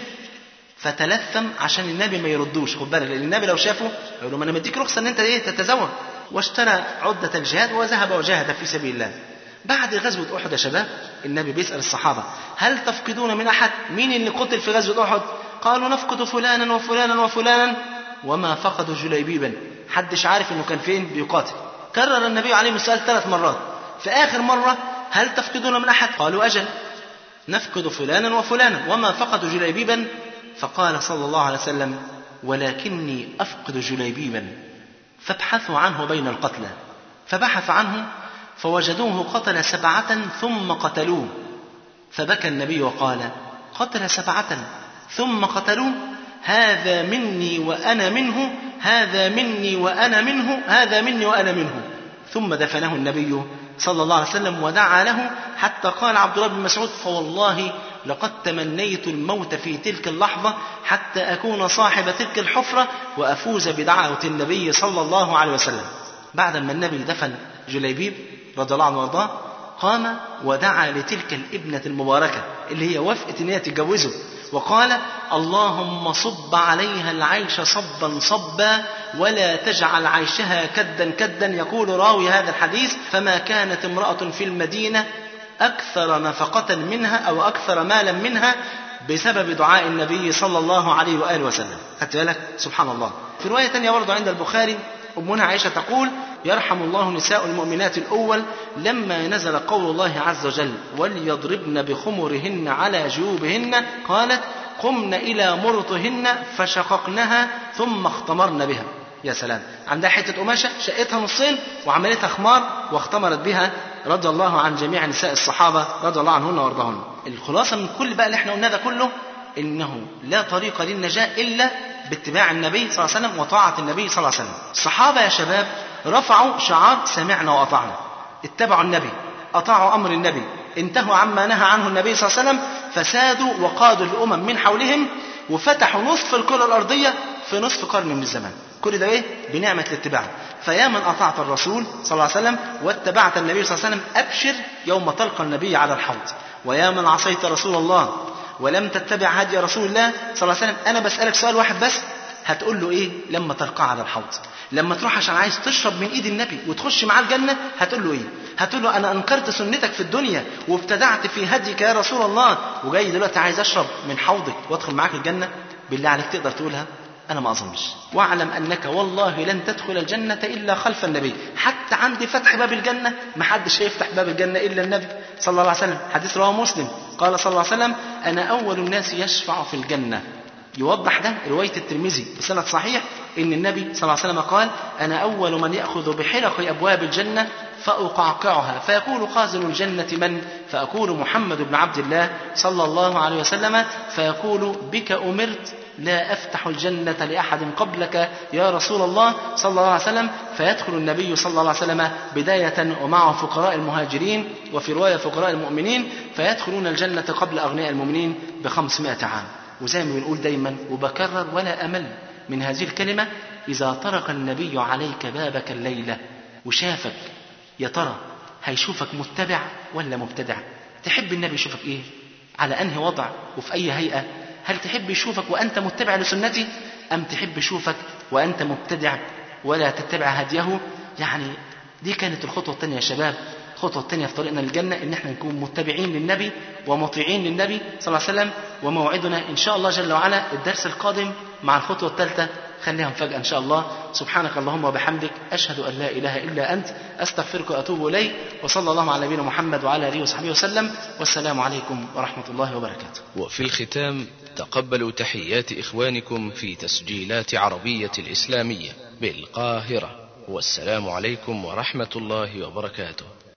فتلثم عشان النبي ما يردوش، خد بالك، لأن النبي لو شافه يقول له ما أنا مديك رخصة أن أنت إيه تتزوج. واشترى عدة الجهاد وذهب وجاهد في سبيل الله. بعد غزوة أحد يا شباب النبي بيسأل الصحابة هل تفقدون من أحد؟ مين اللي قتل في غزوة أحد؟ قالوا نفقد فلانا وفلانا وفلانا وما فقدوا جليبيبا. حدش عارف إنه كان فين بيقاتل. كرر النبي عليه السؤال ثلاث مرات. في آخر مرة هل تفقدون من أحد؟ قالوا أجل نفقد فلانا وفلانا وما فقدوا جليبيبا. فقال صلى الله عليه وسلم ولكني أفقد جليبيبا فابحثوا عنه بين القتلى. فبحث عنه فوجدوه قتل سبعة ثم قتلوه. فبكى النبي وقال قتل سبعة ثم قتلوه هذا مني وأنا منه هذا مني وأنا منه هذا مني وأنا منه. ثم دفنه النبي صلى الله عليه وسلم ودعا له حتى قال عبد الله بن مسعود فوالله لقد تمنيت الموت في تلك اللحظة حتى أكون صاحب تلك الحفرة وأفوز بدعوة النبي صلى الله عليه وسلم. بعد ما النبي دفن جليبيب رضي الله عنه وارضاه قام ودعا لتلك الابنة المباركة اللي هي وافقت ان هي تتجوزه وقال اللهم صب عليها العيش صبا صبا ولا تجعل عيشها كدا كدا. يقول راوي هذا الحديث فما كانت امرأة في المدينة أكثر نفقة منها أو أكثر مالا منها بسبب دعاء النبي صلى الله عليه وآله وسلم. خدت بالك؟ سبحان الله. في رواية تانية برضه عند البخاري أمنا عائشة تقول: يرحم الله نساء المؤمنات الأول لما نزل قول الله عز وجل: وليضربن بخمرهن على جيوبهن، قالت: قمن إلى مرطهن فشققنها ثم اختمرن بها. يا سلام، عندها حتة قماشة شقتها نصين وعملتها خمار واختمرت بها، رضي الله عن جميع نساء الصحابة رضي الله عنهن وارضاهن. الخلاصة من كل بقى اللي احنا قلنا ده كله إنه لا طريق للنجاة إلا باتباع النبي صلى الله عليه وسلم وطاعة النبي صلى الله عليه وسلم. الصحابة يا شباب رفعوا شعار سمعنا وأطعنا، اتبعوا النبي، أطاعوا أمر النبي، انتهوا عما نهى عنه النبي صلى الله عليه وسلم، فسادوا وقادوا الأمم من حولهم وفتحوا نصف الكرة الأرضية في نصف قرن من الزمان. كل ده ايه؟ بنعمة الاتباع. فيا من أطعت الرسول صلى الله عليه وسلم واتبعت النبي صلى الله عليه وسلم أبشر يوم تلقى النبي على الحوض. ويا من عصيت رسول الله ولم تتبع هدي رسول الله صلى الله عليه وسلم، أنا بسألك سؤال واحد بس، هتقول له إيه لما تلقاه على الحوض؟ لما تروح عشان عايز تشرب من إيد النبي وتخش معاه الجنة، هتقول له إيه؟ هتقول له: أنا أنكرت سنتك في الدنيا وابتدعت في هديك يا رسول الله، وجاي دلوقتي عايز أشرب من حوضك وأدخل معاك الجنة. بالله عليك تقدر تقولها؟ أنا ما أظنش. واعلم أنك والله لن تدخل الجنة إلا خلف النبي. حتى عند فتح باب الجنة ما حدش هيفتح باب الجنة إلا النبي صلى الله عليه وسلم. حديث رواه مسلم، قال صلى الله عليه وسلم: أنا أول الناس يشفع في الجنة. يوضح ده رواية الترمذي بسند صحيح إن النبي صلى الله عليه وسلم قال: أنا أول من يأخذ بحلق أبواب الجنة فأقعقعها، فيقول خازن الجنة من؟ فأقول محمد بن عبد الله صلى الله عليه وسلم، فيقول: بك أمرت لا أفتح الجنة لأحد قبلك يا رسول الله صلى الله عليه وسلم. فيدخل النبي صلى الله عليه وسلم بداية ومعه فقراء المهاجرين، وفي رواية فقراء المؤمنين، فيدخلون الجنة قبل أغنياء المؤمنين بخمسمائة عام. وزي ما بنقول دايما وبكرر ولا أمل من هذه الكلمة: إذا طرق النبي عليك بابك الليلة وشافك، يا ترى هيشوفك متبع ولا مبتدع؟ تحب النبي يشوفك إيه؟ على أنهي وضع وفي أي هيئة؟ هل تحب يشوفك وأنت متبع لسنتي، أم تحب يشوفك وأنت مبتدع ولا تتبع هديه؟ يعني دي كانت الخطوة الثانية يا شباب. الخطوة الثانية في طريقنا للجنة إن احنا نكون متبعين للنبي ومطيعين للنبي صلى الله عليه وسلم. وموعدنا إن شاء الله جل وعلا الدرس القادم مع الخطوة الثالثة، خليها مفاجأة إن شاء الله. سبحانك اللهم وبحمدك، أشهد أن لا إله إلا أنت، أستغفرك وأتوب إليك. وصلى الله على نبينا محمد وعلى آله وصحبه وسلم، والسلام عليكم ورحمة الله وبركاته. وفي الختام تقبلوا تحيات إخوانكم في تسجيلات عربية الإسلامية بالقاهرة، والسلام عليكم ورحمة الله وبركاته.